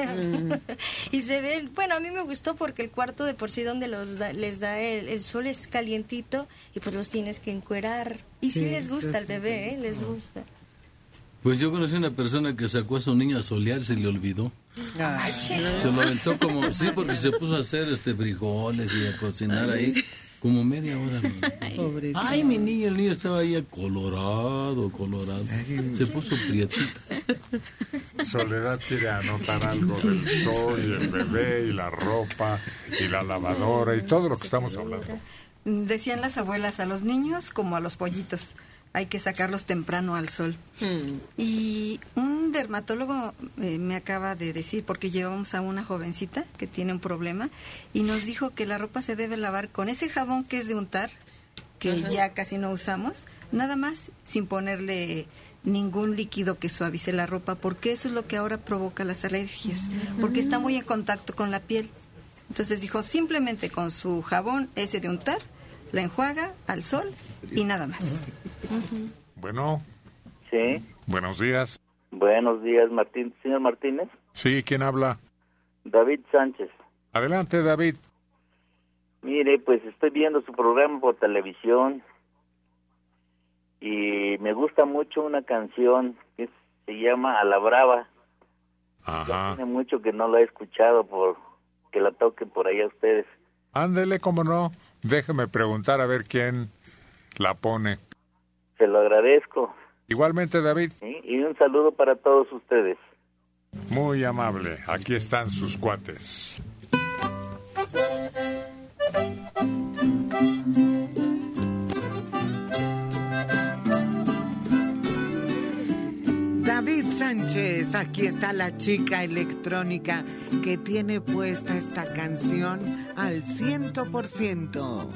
y se ven, bueno, a mí me gustó porque el cuarto de por sí donde los da- les da el, el sol es calientito y pues los tienes que encuerar. Y sí, Sí, les gusta al sí, bebé, ¿eh? Les gusta. Pues yo conocí una persona que sacó a su niño a solearse y le olvidó. Ay, Se lo aventó como, sí, porque se puso a hacer este frijoles y a cocinar ahí. como media hora. Pobre. Ay, mi niño, el niño estaba ahí colorado, colorado. Se puso prietito. Soledad quiere anotar algo del sol y el bebé y la ropa y la lavadora y todo lo que estamos hablando. Decían las abuelas, a los niños como a los pollitos, hay que sacarlos temprano al sol. Hmm. Y un dermatólogo eh, me acaba de decir, porque llevamos a una jovencita que tiene un problema, y nos dijo que la ropa se debe lavar con ese jabón que es de untar, que Ajá. ya casi no usamos, nada más, sin ponerle ningún líquido que suavice la ropa, porque eso es lo que ahora provoca las alergias, porque está muy en contacto con la piel. Entonces dijo, simplemente con su jabón ese de untar, la enjuaga al sol y nada más. Uh-huh. Bueno. Sí. Buenos días. Buenos días, Martín. ¿Señor Martínez? Sí, ¿quién habla? David Sánchez. Adelante, David. Mire, pues estoy viendo su programa por televisión y me gusta mucho una canción que se llama A la Brava. Ajá. Ya tiene mucho que no la he escuchado, por que la toquen por allá ustedes. Ándele, cómo no. Déjeme preguntar a ver quién la pone. Se lo agradezco. Igualmente, David. ¿Sí? Y un saludo para todos ustedes. Muy amable. Aquí están sus cuates. David Sánchez, aquí está la chica electrónica que tiene puesta esta canción al ciento por ciento.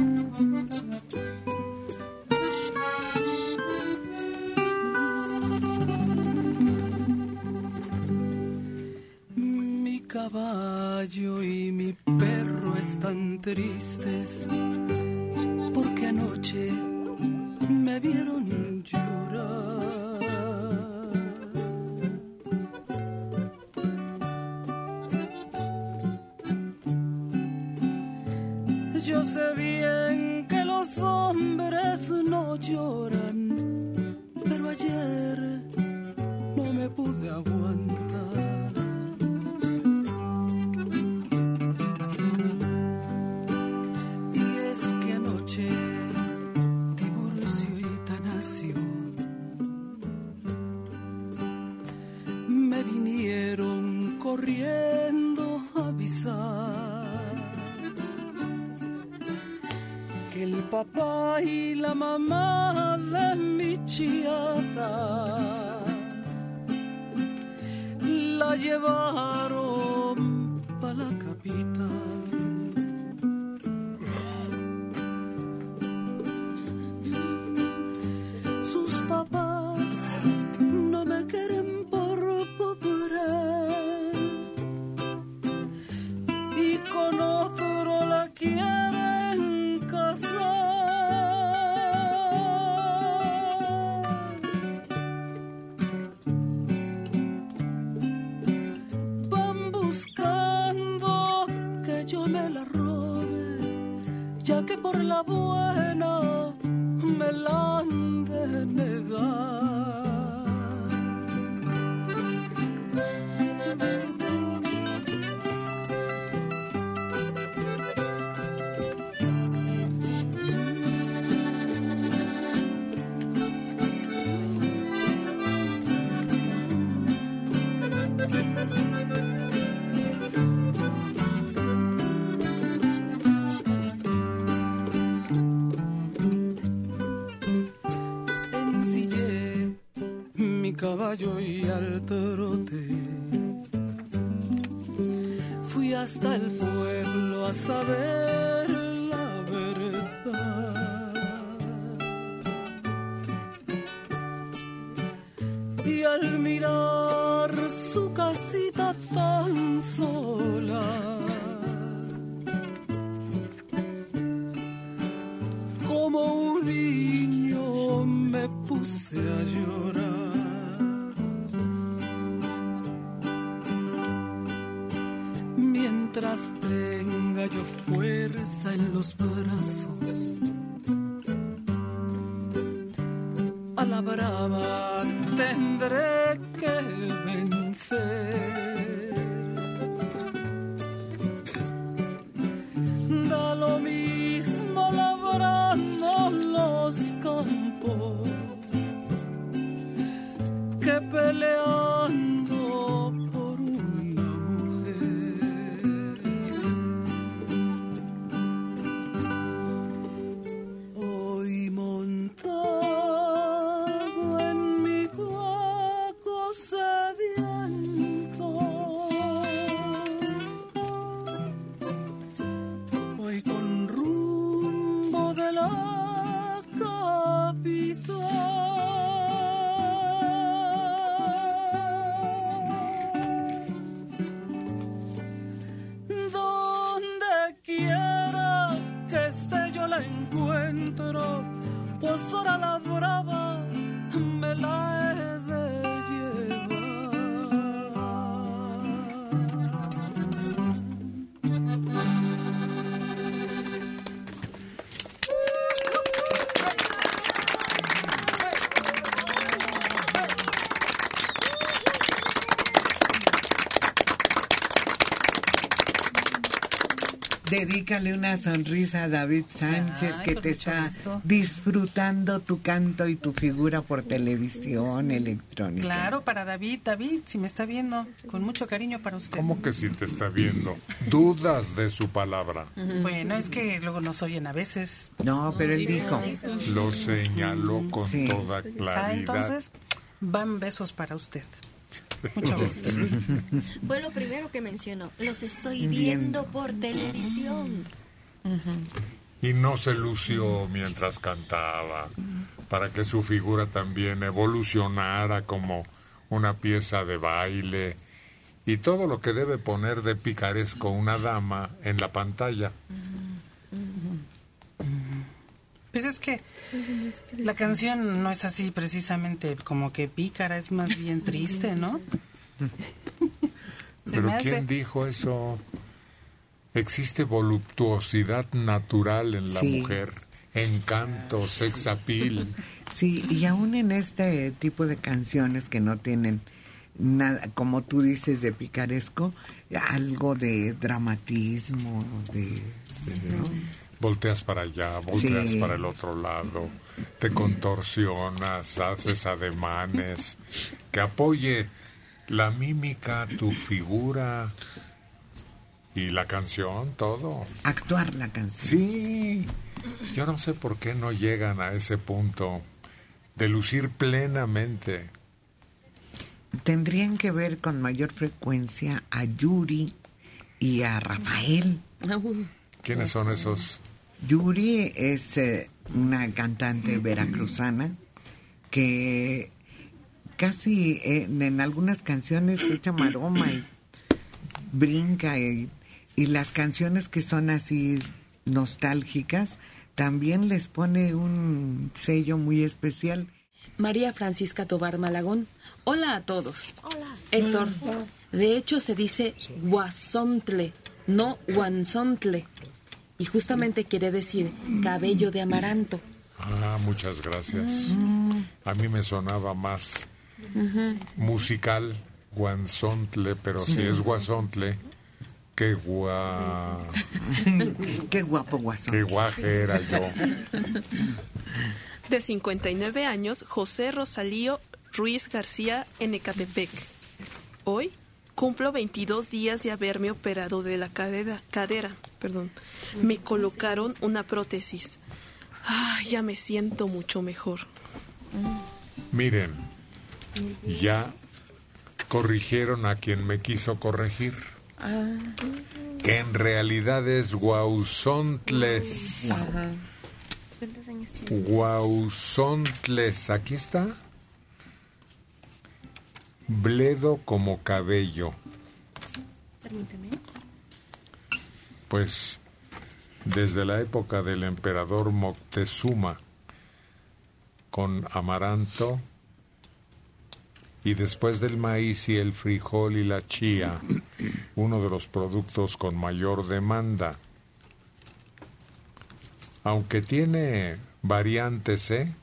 Mi caballo y mi perro están tristes porque anoche me vieron llorar. Yo sé bien que los hombres no lloran, pero ayer no me pude aguantar. Y es que anoche Tiburcio y Tanasio me vinieron corriendo a avisar que el papá y la mamá de mi chiata la llevaron pa' la capital. Sus papás no me quieren por pobre y con otro la quieren casar. Van buscando que yo me la robe, ya que por la buena me la han de negar. Ensillé mi caballo y al trote fui hasta el pueblo a saber la verdad. Y al mirar su casita tan sola, como un niño me puse a llorar. Mientras tenga yo fuerza en los brazos, a la brava tendré que vencer. Da lo mismo amor que peleando por una mujer. Hoy montado en mi guaco sediento, voy con rumbo de la capital. Donde quiera que esté yo la encuentro, pues ahora la brava me la he de Dedícale una sonrisa a David Sánchez, Ay, que con te mucho está gusto. disfrutando tu canto y tu figura por televisión electrónica. Claro, para David, David, si me está viendo, con mucho cariño para usted. ¿Cómo que si te está viendo? Dudas de su palabra. Bueno, es que luego nos oyen a veces. No, pero él dijo. Lo señaló con Sí. toda claridad. Ah, entonces, van besos para usted. Mucho gusto. Fue lo primero que mencionó. Los estoy viendo por televisión. Y no se lució mientras cantaba, para que su figura también evolucionara como una pieza de baile y todo lo que debe poner de picaresco una dama en la pantalla. Pues es que la canción no es así precisamente como que pícara, es más bien triste, ¿no? Pero me hace- ¿quién dijo eso? Existe voluptuosidad natural en la Sí. mujer, encanto, sex appeal. Sí, y aún en este tipo de canciones que no tienen nada, como tú dices, de picaresco, algo de dramatismo, de... ¿no? Volteas para allá, volteas Sí. para el otro lado, te contorsionas, haces ademanes, que apoye la mímica, tu figura y la canción, todo. Actuar la canción. Sí, yo no sé por qué no llegan a ese punto de lucir plenamente. Tendrían que ver con mayor frecuencia a Yuri y a Rafael. ¿Quiénes son esos? Yuri es eh, una cantante veracruzana que casi eh, en algunas canciones echa maroma y brinca y, y las canciones que son así nostálgicas también les pone un sello muy especial. María Francisca Tobar Malagón. Hola a todos. Hola. Héctor, de hecho se dice guasontle, no guanzontle. Y justamente quiere decir cabello de amaranto. Ah, muchas gracias. A mí me sonaba más musical, guanzontle, pero si es guasontle, qué gua... Qué guapo guasón. Qué guaje era yo. De cincuenta y nueve años, José Rosalío Ruiz García en Ecatepec. Hoy cumplo veintidós días de haberme operado de la cadera, cadera. Perdón. Me colocaron una prótesis. Ah, ya me siento mucho mejor. Miren, ya corrigieron a quien me quiso corregir. Que en realidad es guauzontles. ¿Cuántos años tiene? Guauzontles, aquí está. Bledo como cabello. Permíteme. Pues desde la época del emperador Moctezuma, con amaranto, y después del maíz y el frijol y la chía, uno de los productos con mayor demanda. Aunque tiene variantes, ¿eh?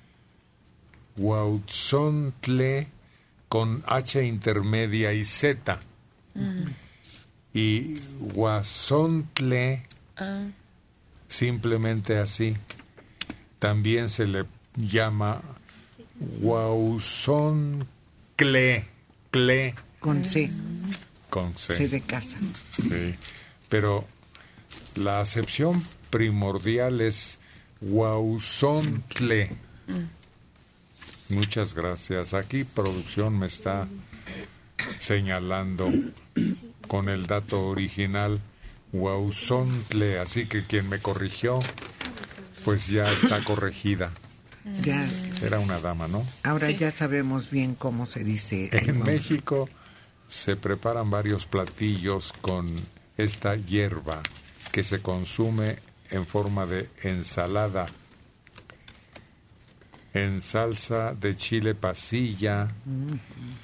Guautzontle con H intermedia y Z. Y guasontle, Ah. simplemente así. También se le llama Huauzontle. Cle. Con C. Con C. C de casa. Sí. Pero la acepción primordial es Huauzontle. Muchas gracias. Aquí producción me está señalando con el dato original Huauzontle, así que quien me corrigió, pues ya está corregida. Ya. Era una dama, ¿no? Ahora sí. Ya sabemos bien cómo se dice. En México se preparan varios platillos con esta hierba que se consume en forma de ensalada, en salsa de chile pasilla, mm-hmm.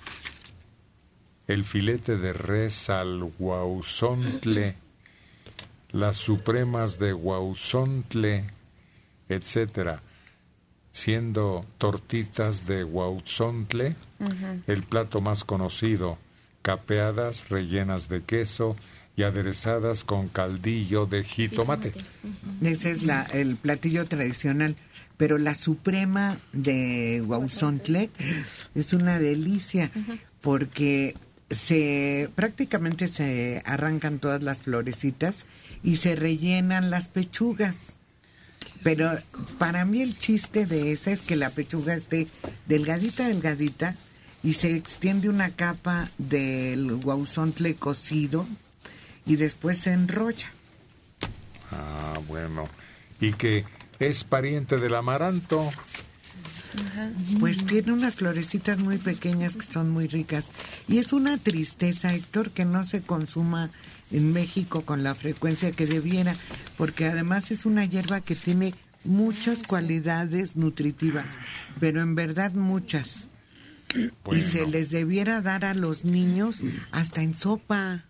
el filete de res al Huauzontle, las supremas de Huauzontle, etcétera, siendo tortitas de Huauzontle uh-huh. el plato más conocido, capeadas, rellenas de queso y aderezadas con caldillo de jitomate. Uh-huh. Ese es la, el platillo tradicional, pero la suprema de Huauzontle es una delicia uh-huh. porque se prácticamente se arrancan todas las florecitas y se rellenan las pechugas. Pero para mí el chiste de esa es que la pechuga esté delgadita, delgadita, y se extiende una capa del Huauzontle cocido y después se enrolla. Ah, bueno. ¿Y que es pariente del amaranto? Ajá. Pues tiene unas florecitas muy pequeñas que son muy ricas. Y es una tristeza, Héctor, que no se consuma en México con la frecuencia que debiera, porque además es una hierba que tiene muchas cualidades nutritivas, pero en verdad muchas. Bueno. Y se les debiera dar a los niños hasta en sopa.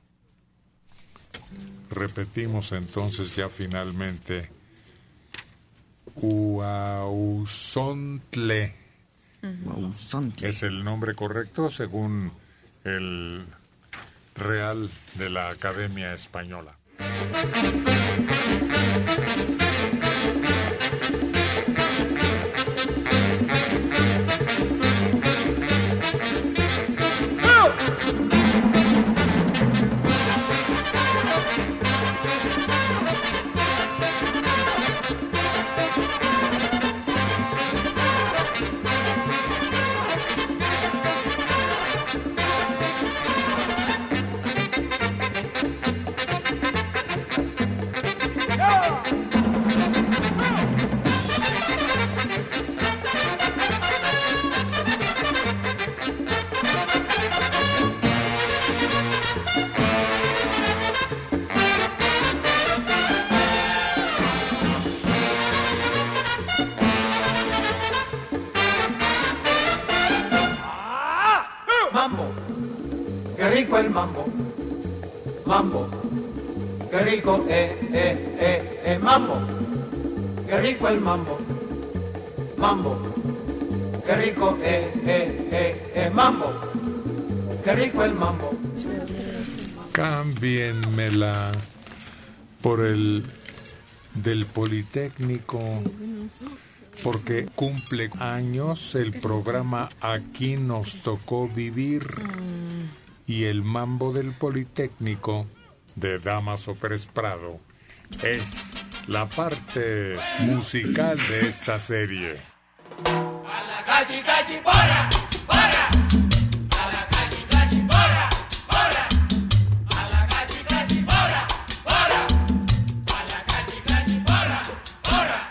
Repetimos entonces ya finalmente. Huauzontle. Huauzontle. Es el nombre correcto según el Real de la Academia Española. El mambo, mambo, qué rico, eh, eh, eh, eh, mambo, qué rico el mambo, mambo, qué rico, eh, eh, eh, eh, mambo, qué rico el mambo. Cámbienmela por el del Politécnico, porque cumple años el programa Aquí nos tocó vivir. Y el mambo del Politécnico de Damaso Pérez Prado es la parte musical de esta serie. A la cachi cachi porra, porra. A la cachi cachi porra, porra. A la cachi cachi porra, porra. A la cachi cachi porra, porra.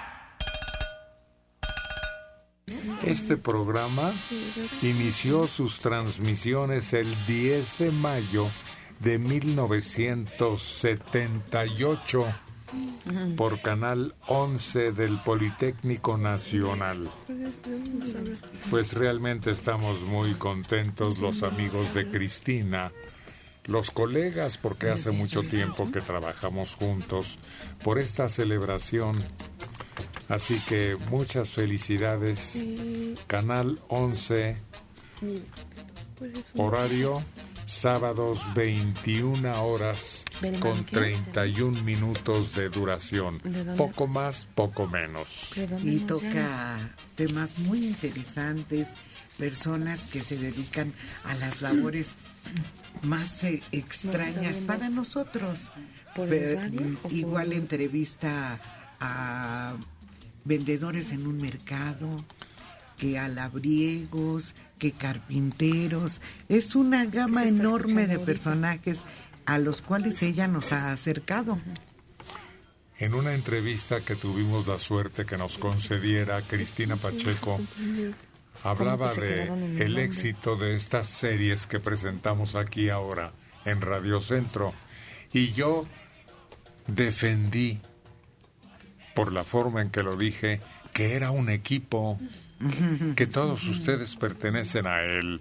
Este programa inició sus transmisiones el diez de mayo de mil novecientos setenta y ocho por Canal once del Politécnico Nacional. Pues realmente estamos muy contentos los amigos de Cristina, los colegas, porque hace mucho tiempo que trabajamos juntos por esta celebración. Así que muchas felicidades. Canal once, horario sábados veintiuna horas con treinta y un minutos de duración. Poco más, poco menos. Y toca temas muy interesantes, personas que se dedican a las labores más eh, extrañas para nosotros. Pero, igual entrevista a vendedores en un mercado, que a labriegos, que carpinteros. Es una gama enorme de personajes a los cuales ella nos ha acercado. En una entrevista que tuvimos la suerte que nos concediera Cristina Pacheco, hablaba de el éxito de estas series que presentamos aquí ahora en Radio Centro, y yo defendí, por la forma en que lo dije, que era un equipo, que todos ustedes pertenecen a él.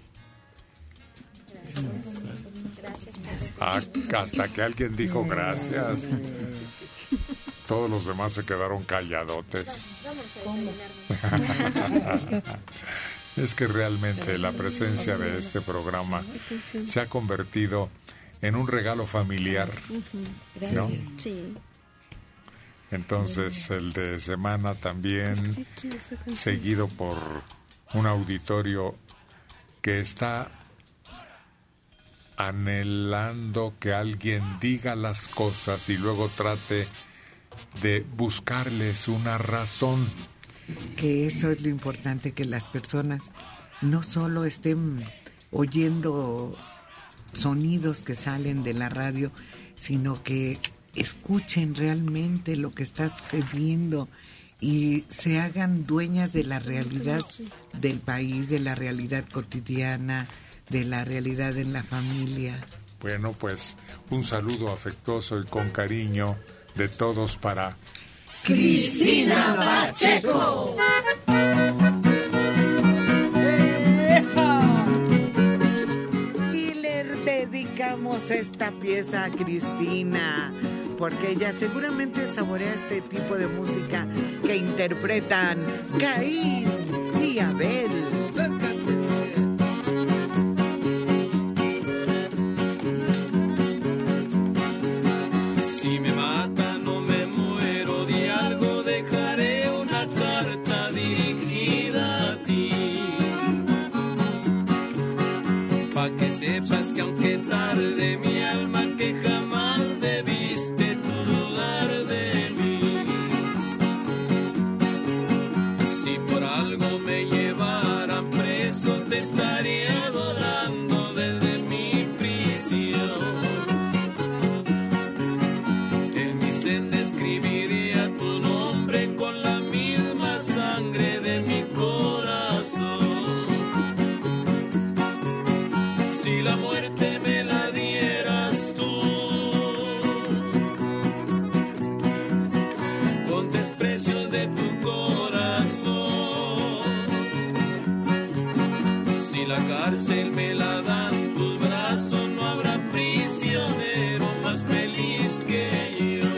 Ah, hasta que alguien dijo gracias. Todos los demás se quedaron calladotes. Es que realmente la presencia de este programa se ha convertido en un regalo familiar, ¿no? Sí. Entonces el de semana también, seguido por un auditorio que está anhelando que alguien diga las cosas y luego trate de buscarles una razón. Que eso es lo importante, que las personas no solo estén oyendo sonidos que salen de la radio, sino que escuchen realmente lo que está sucediendo y se hagan dueñas de la realidad del país, de la realidad cotidiana, de la realidad en la familia. Bueno, pues un saludo afectuoso y con cariño de todos para Cristina Pacheco. Y le dedicamos esta pieza a Cristina, porque ella seguramente saborea este tipo de música que interpretan Caín y Abel. Si me matan o me muero de algo, dejaré una carta dirigida a ti, pa' que sepas que aunque tarde mi alma que jamás debiste tú dudar de mí. Si por algo me llevaran preso, te estaría adorando desde mi prisión. En mi senda escribiría tu nombre con la misma sangre de mi corazón. Si la muerte me la dieras tú, con desprecio de tu corazón. Si la cárcel me la dan tus brazos, no habrá prisionero más feliz que yo.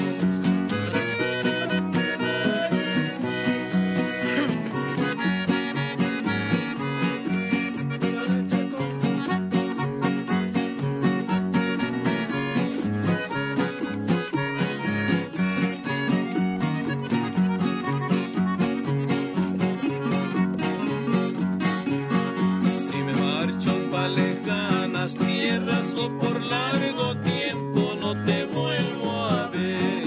Si me marcho pa' lejanas tierras o por largo tiempo no te vuelvo a ver,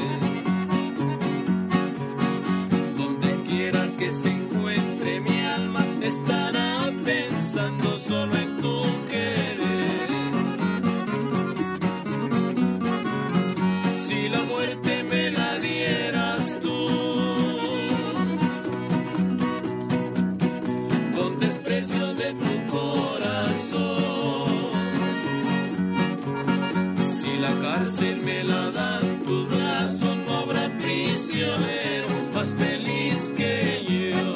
donde quiera que se encuentre mi alma estará pensando solo en tu querer. Si la muerte me la dieras tú, con desprecio de tu corazón. Si la cárcel me la dan tus brazos, no habrá prisionero más feliz que yo.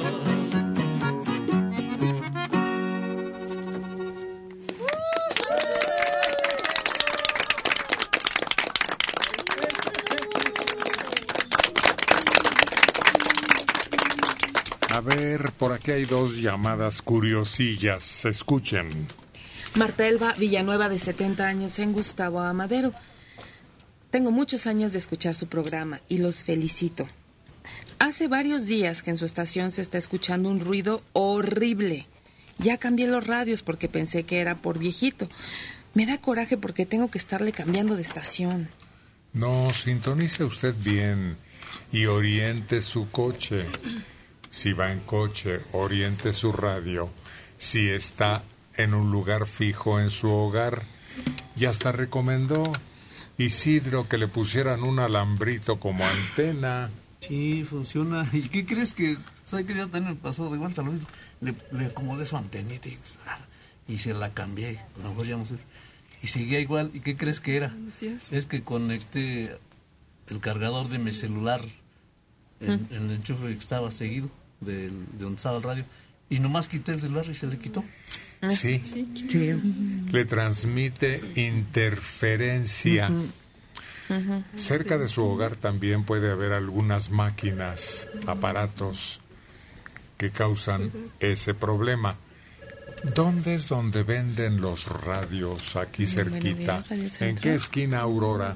A ver, por aquí hay dos llamadas curiosillas. Escuchen. Marta Elba Villanueva, de setenta años, en Gustavo Amadero. Tengo muchos años de escuchar su programa y los felicito. Hace varios días que en su estación se está escuchando un ruido horrible. Ya cambié los radios porque pensé que era por viejito. Me da coraje porque tengo que estarle cambiando de estación. No, sintonice usted bien y oriente su coche. Si va en coche, oriente su radio. Si está en un lugar fijo en su hogar. Y hasta recomendó Isidro que le pusieran un alambrito como antena. Sí, funciona. ¿Y qué crees que... ¿Sabes que ya también me pasó de vuelta lo mismo? Le, le acomodé su antenita y, y se la cambié. A lo mejor ya no sé. Y seguía igual. ¿Y qué crees que era? Es. es que conecté el cargador de mi celular en, ¿Mm? en el enchufe que estaba seguido de, de donde estaba el radio. Y nomás quité el celular y se le quitó. Sí. sí. sí. Le transmite interferencia. Uh-huh. Uh-huh. Cerca de su hogar también puede haber algunas máquinas, aparatos que causan ese problema. ¿Dónde es donde venden los radios aquí cerquita? ¿En qué esquina, Aurora?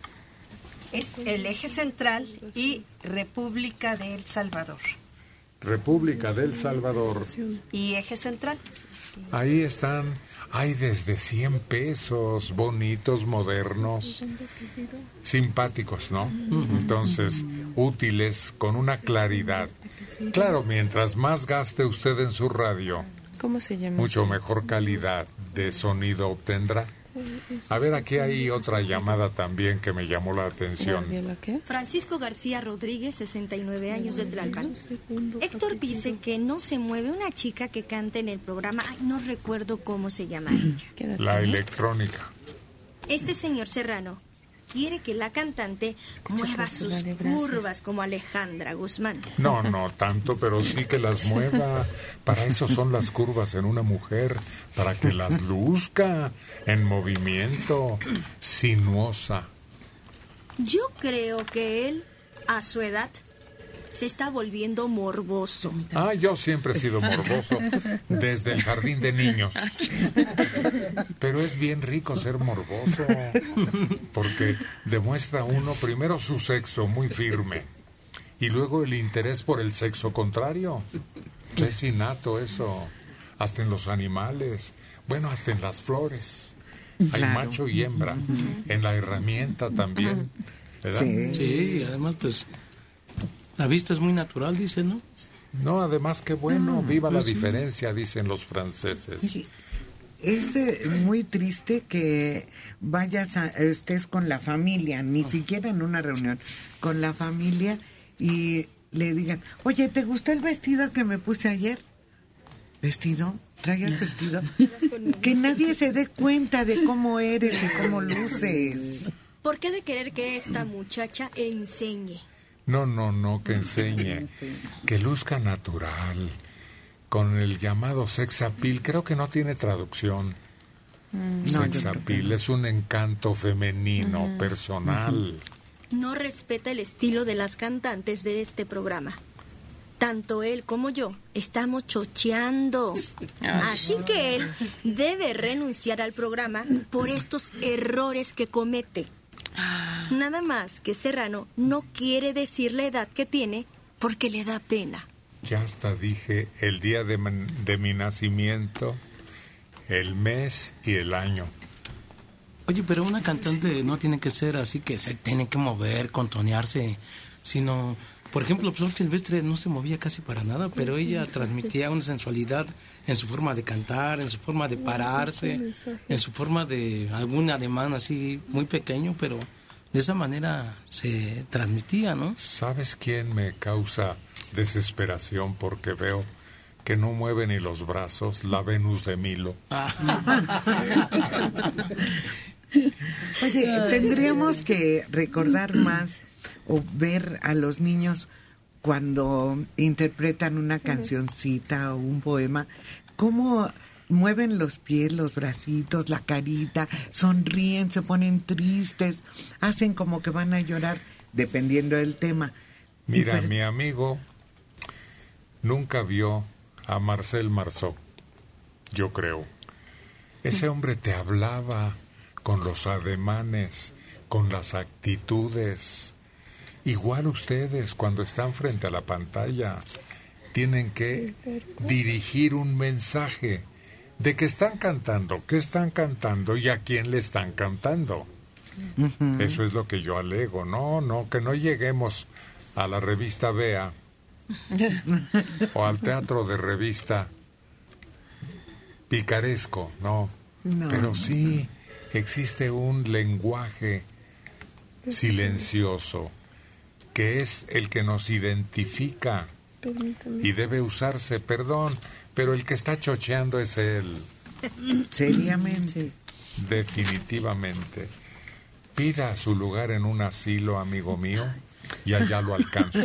Es el Eje Central y República de El Salvador. República del Salvador. Y Eje Central. Ahí están. Hay desde cien pesos, bonitos, modernos, simpáticos, ¿no? Entonces, útiles, con una claridad. Claro, mientras más gaste usted en su radio, ¿cómo se llama? Mucho usted? Mejor calidad de sonido obtendrá. A ver, aquí hay otra llamada también que me llamó la atención. ¿Qué? Francisco García Rodríguez, sesenta y nueve años, de Tlalpan. Héctor dice que no se mueve una chica que canta en el programa. Ay, no recuerdo cómo se llama ella. La electrónica. Este señor Serrano quiere que la cantante mueva sus curvas como Alejandra Guzmán. No, no tanto, pero sí que las mueva. Para eso son las curvas en una mujer, para que las luzca en movimiento, sinuosa. Yo creo que él, a su edad, se está volviendo morboso. Ah, yo siempre he sido morboso, desde el jardín de niños. Pero es bien rico ser morboso, porque demuestra uno primero su sexo muy firme, y luego el interés por el sexo contrario. Es innato eso, hasta en los animales, bueno, hasta en las flores. Hay claro. macho y hembra, en la herramienta también, ¿verdad? Sí, sí, además pues... La vista es muy natural, dice, ¿no? No, además, qué bueno, ah, viva pues la sí. diferencia, dicen los franceses. Sí. Es eh, muy triste que vayas a, estés con la familia, ni oh. siquiera en una reunión, con la familia y le digan, oye, ¿te gustó el vestido que me puse ayer? ¿Vestido? ¿Traigas vestido? Que nadie se dé cuenta de cómo eres y cómo luces. ¿Por qué de querer que esta muchacha enseñe? No, no, no, que enseñe, que luzca natural, con el llamado sex appeal. Creo que no tiene traducción. Mm, sex no, appeal es un encanto femenino, uh-huh. personal. No respeta el estilo de las cantantes de este programa. Tanto él como yo estamos chocheando. Así que él debe renunciar al programa por estos errores que comete. Nada más que Serrano no quiere decir la edad que tiene porque le da pena. Ya hasta dije el día de, de mi nacimiento, el mes y el año. Oye, pero una cantante no tiene que ser así que se tiene que mover, contonearse, sino... Por ejemplo, Sol Silvestre no se movía casi para nada, pero ella transmitía una sensualidad en su forma de cantar, en su forma de pararse, en su forma de algún ademán así muy pequeño, pero de esa manera se transmitía, ¿no? ¿Sabes quién me causa desesperación porque veo que no mueve ni los brazos? La Venus de Milo. Oye, tendríamos que recordar más o ver a los niños cuando interpretan una cancioncita o un poema, cómo mueven los pies, los bracitos, la carita, sonríen, se ponen tristes, hacen como que van a llorar, dependiendo del tema. Mira, mi amigo nunca vio a Marcel Marceau, yo creo. Ese hombre te hablaba con los ademanes, con las actitudes. Igual ustedes, cuando están frente a la pantalla, tienen que dirigir un mensaje de que están cantando, qué están cantando y a quién le están cantando. Uh-huh. Eso es lo que yo alego. No, no, que no lleguemos a la revista Bea o al teatro de revista picaresco, no. no. Pero sí existe un lenguaje silencioso que es el que nos identifica y debe usarse, perdón, pero el que está chocheando es él. Seriamente. Definitivamente. Pida su lugar en un asilo, amigo mío, y allá lo alcanzo.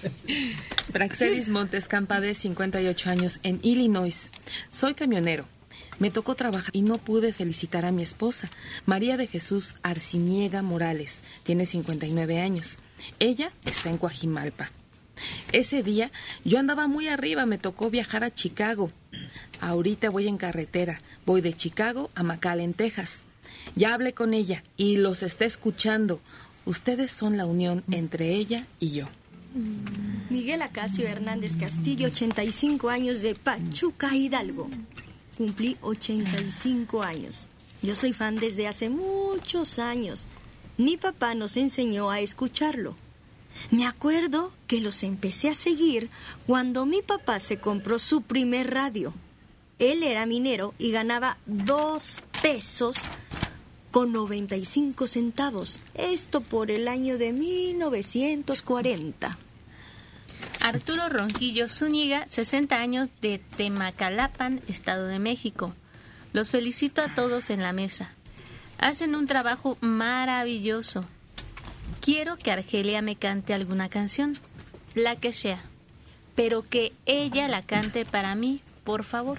Praxedis Montes Campa, de cincuenta y ocho años, en Illinois. Soy camionero. Me tocó trabajar y no pude felicitar a mi esposa, María de Jesús Arciniega Morales. Tiene cincuenta y nueve años. Ella está en Coajimalpa. Ese día yo andaba muy arriba, me tocó viajar a Chicago. Ahorita voy en carretera. Voy de Chicago a McAllen, Texas. Ya hablé con ella y los está escuchando. Ustedes son la unión entre ella y yo. Miguel Acacio Hernández Castillo, ochenta y cinco años, de Pachuca, Hidalgo. Cumplí ochenta y cinco años. Yo soy fan desde hace muchos años. Mi papá nos enseñó a escucharlo. Me acuerdo que los empecé a seguir cuando mi papá se compró su primer radio. Él era minero y ganaba dos pesos con noventa y cinco centavos. Esto por el año de mil novecientos cuarenta. Arturo Ronquillo Zúñiga, sesenta años, de Temacalapan, Estado de México. Los felicito a todos en la mesa. Hacen un trabajo maravilloso. Quiero que Argelia me cante alguna canción, la que sea, pero que ella la cante para mí, por favor.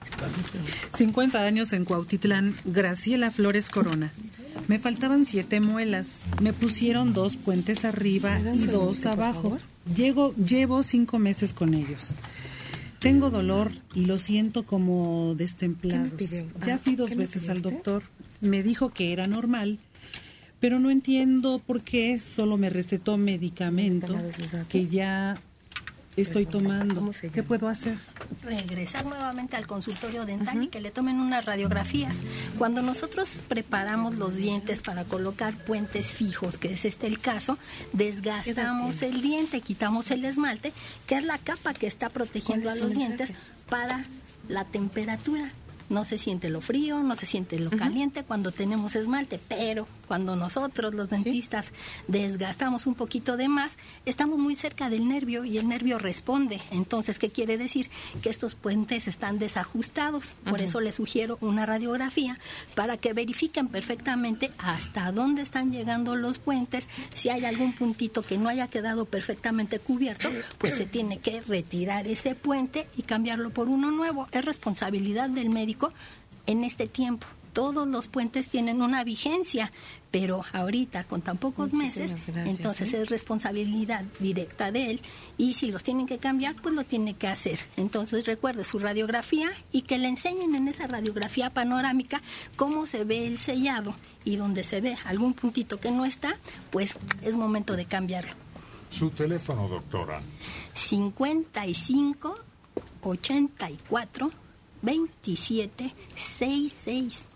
cincuenta años en Cuautitlán, Graciela Flores Corona. Me faltaban siete muelas. Me pusieron dos puentes arriba y dos abajo. Llego, llevo cinco meses con ellos. Tengo dolor y lo siento como destemplados. Ya fui dos veces al doctor. Me dijo que era normal, pero no entiendo por qué solo me recetó medicamento que ya estoy tomando. ¿Qué puedo hacer? Regresar nuevamente al consultorio dental uh-huh. y que le tomen unas radiografías. Cuando nosotros preparamos los dientes para colocar puentes fijos, que es este el caso, desgastamos el diente, quitamos el esmalte, que es la capa que está protegiendo a los dientes para la temperatura. No se siente lo frío, no se siente lo uh-huh. caliente cuando tenemos esmalte, pero cuando nosotros los dentistas ¿Sí? desgastamos un poquito de más, estamos muy cerca del nervio y el nervio responde. Entonces, ¿qué quiere decir? Que estos puentes están desajustados. Por uh-huh. eso les sugiero una radiografía para que verifiquen perfectamente hasta dónde están llegando los puentes. Si hay algún puntito que no haya quedado perfectamente cubierto, pues se tiene que retirar ese puente y cambiarlo por uno nuevo. Es responsabilidad del médico en este tiempo. Todos los puentes tienen una vigencia, pero ahorita con tan pocos Muchísimas meses, gracias, entonces ¿eh? es responsabilidad directa de él, y si los tienen que cambiar, pues lo tiene que hacer. Entonces recuerde su radiografía y que le enseñen en esa radiografía panorámica cómo se ve el sellado, y donde se ve algún puntito que no está, pues es momento de cambiarlo. Su teléfono, doctora. cincuenta y cinco, ochenta y cuatro, veintisiete, sesenta y seis.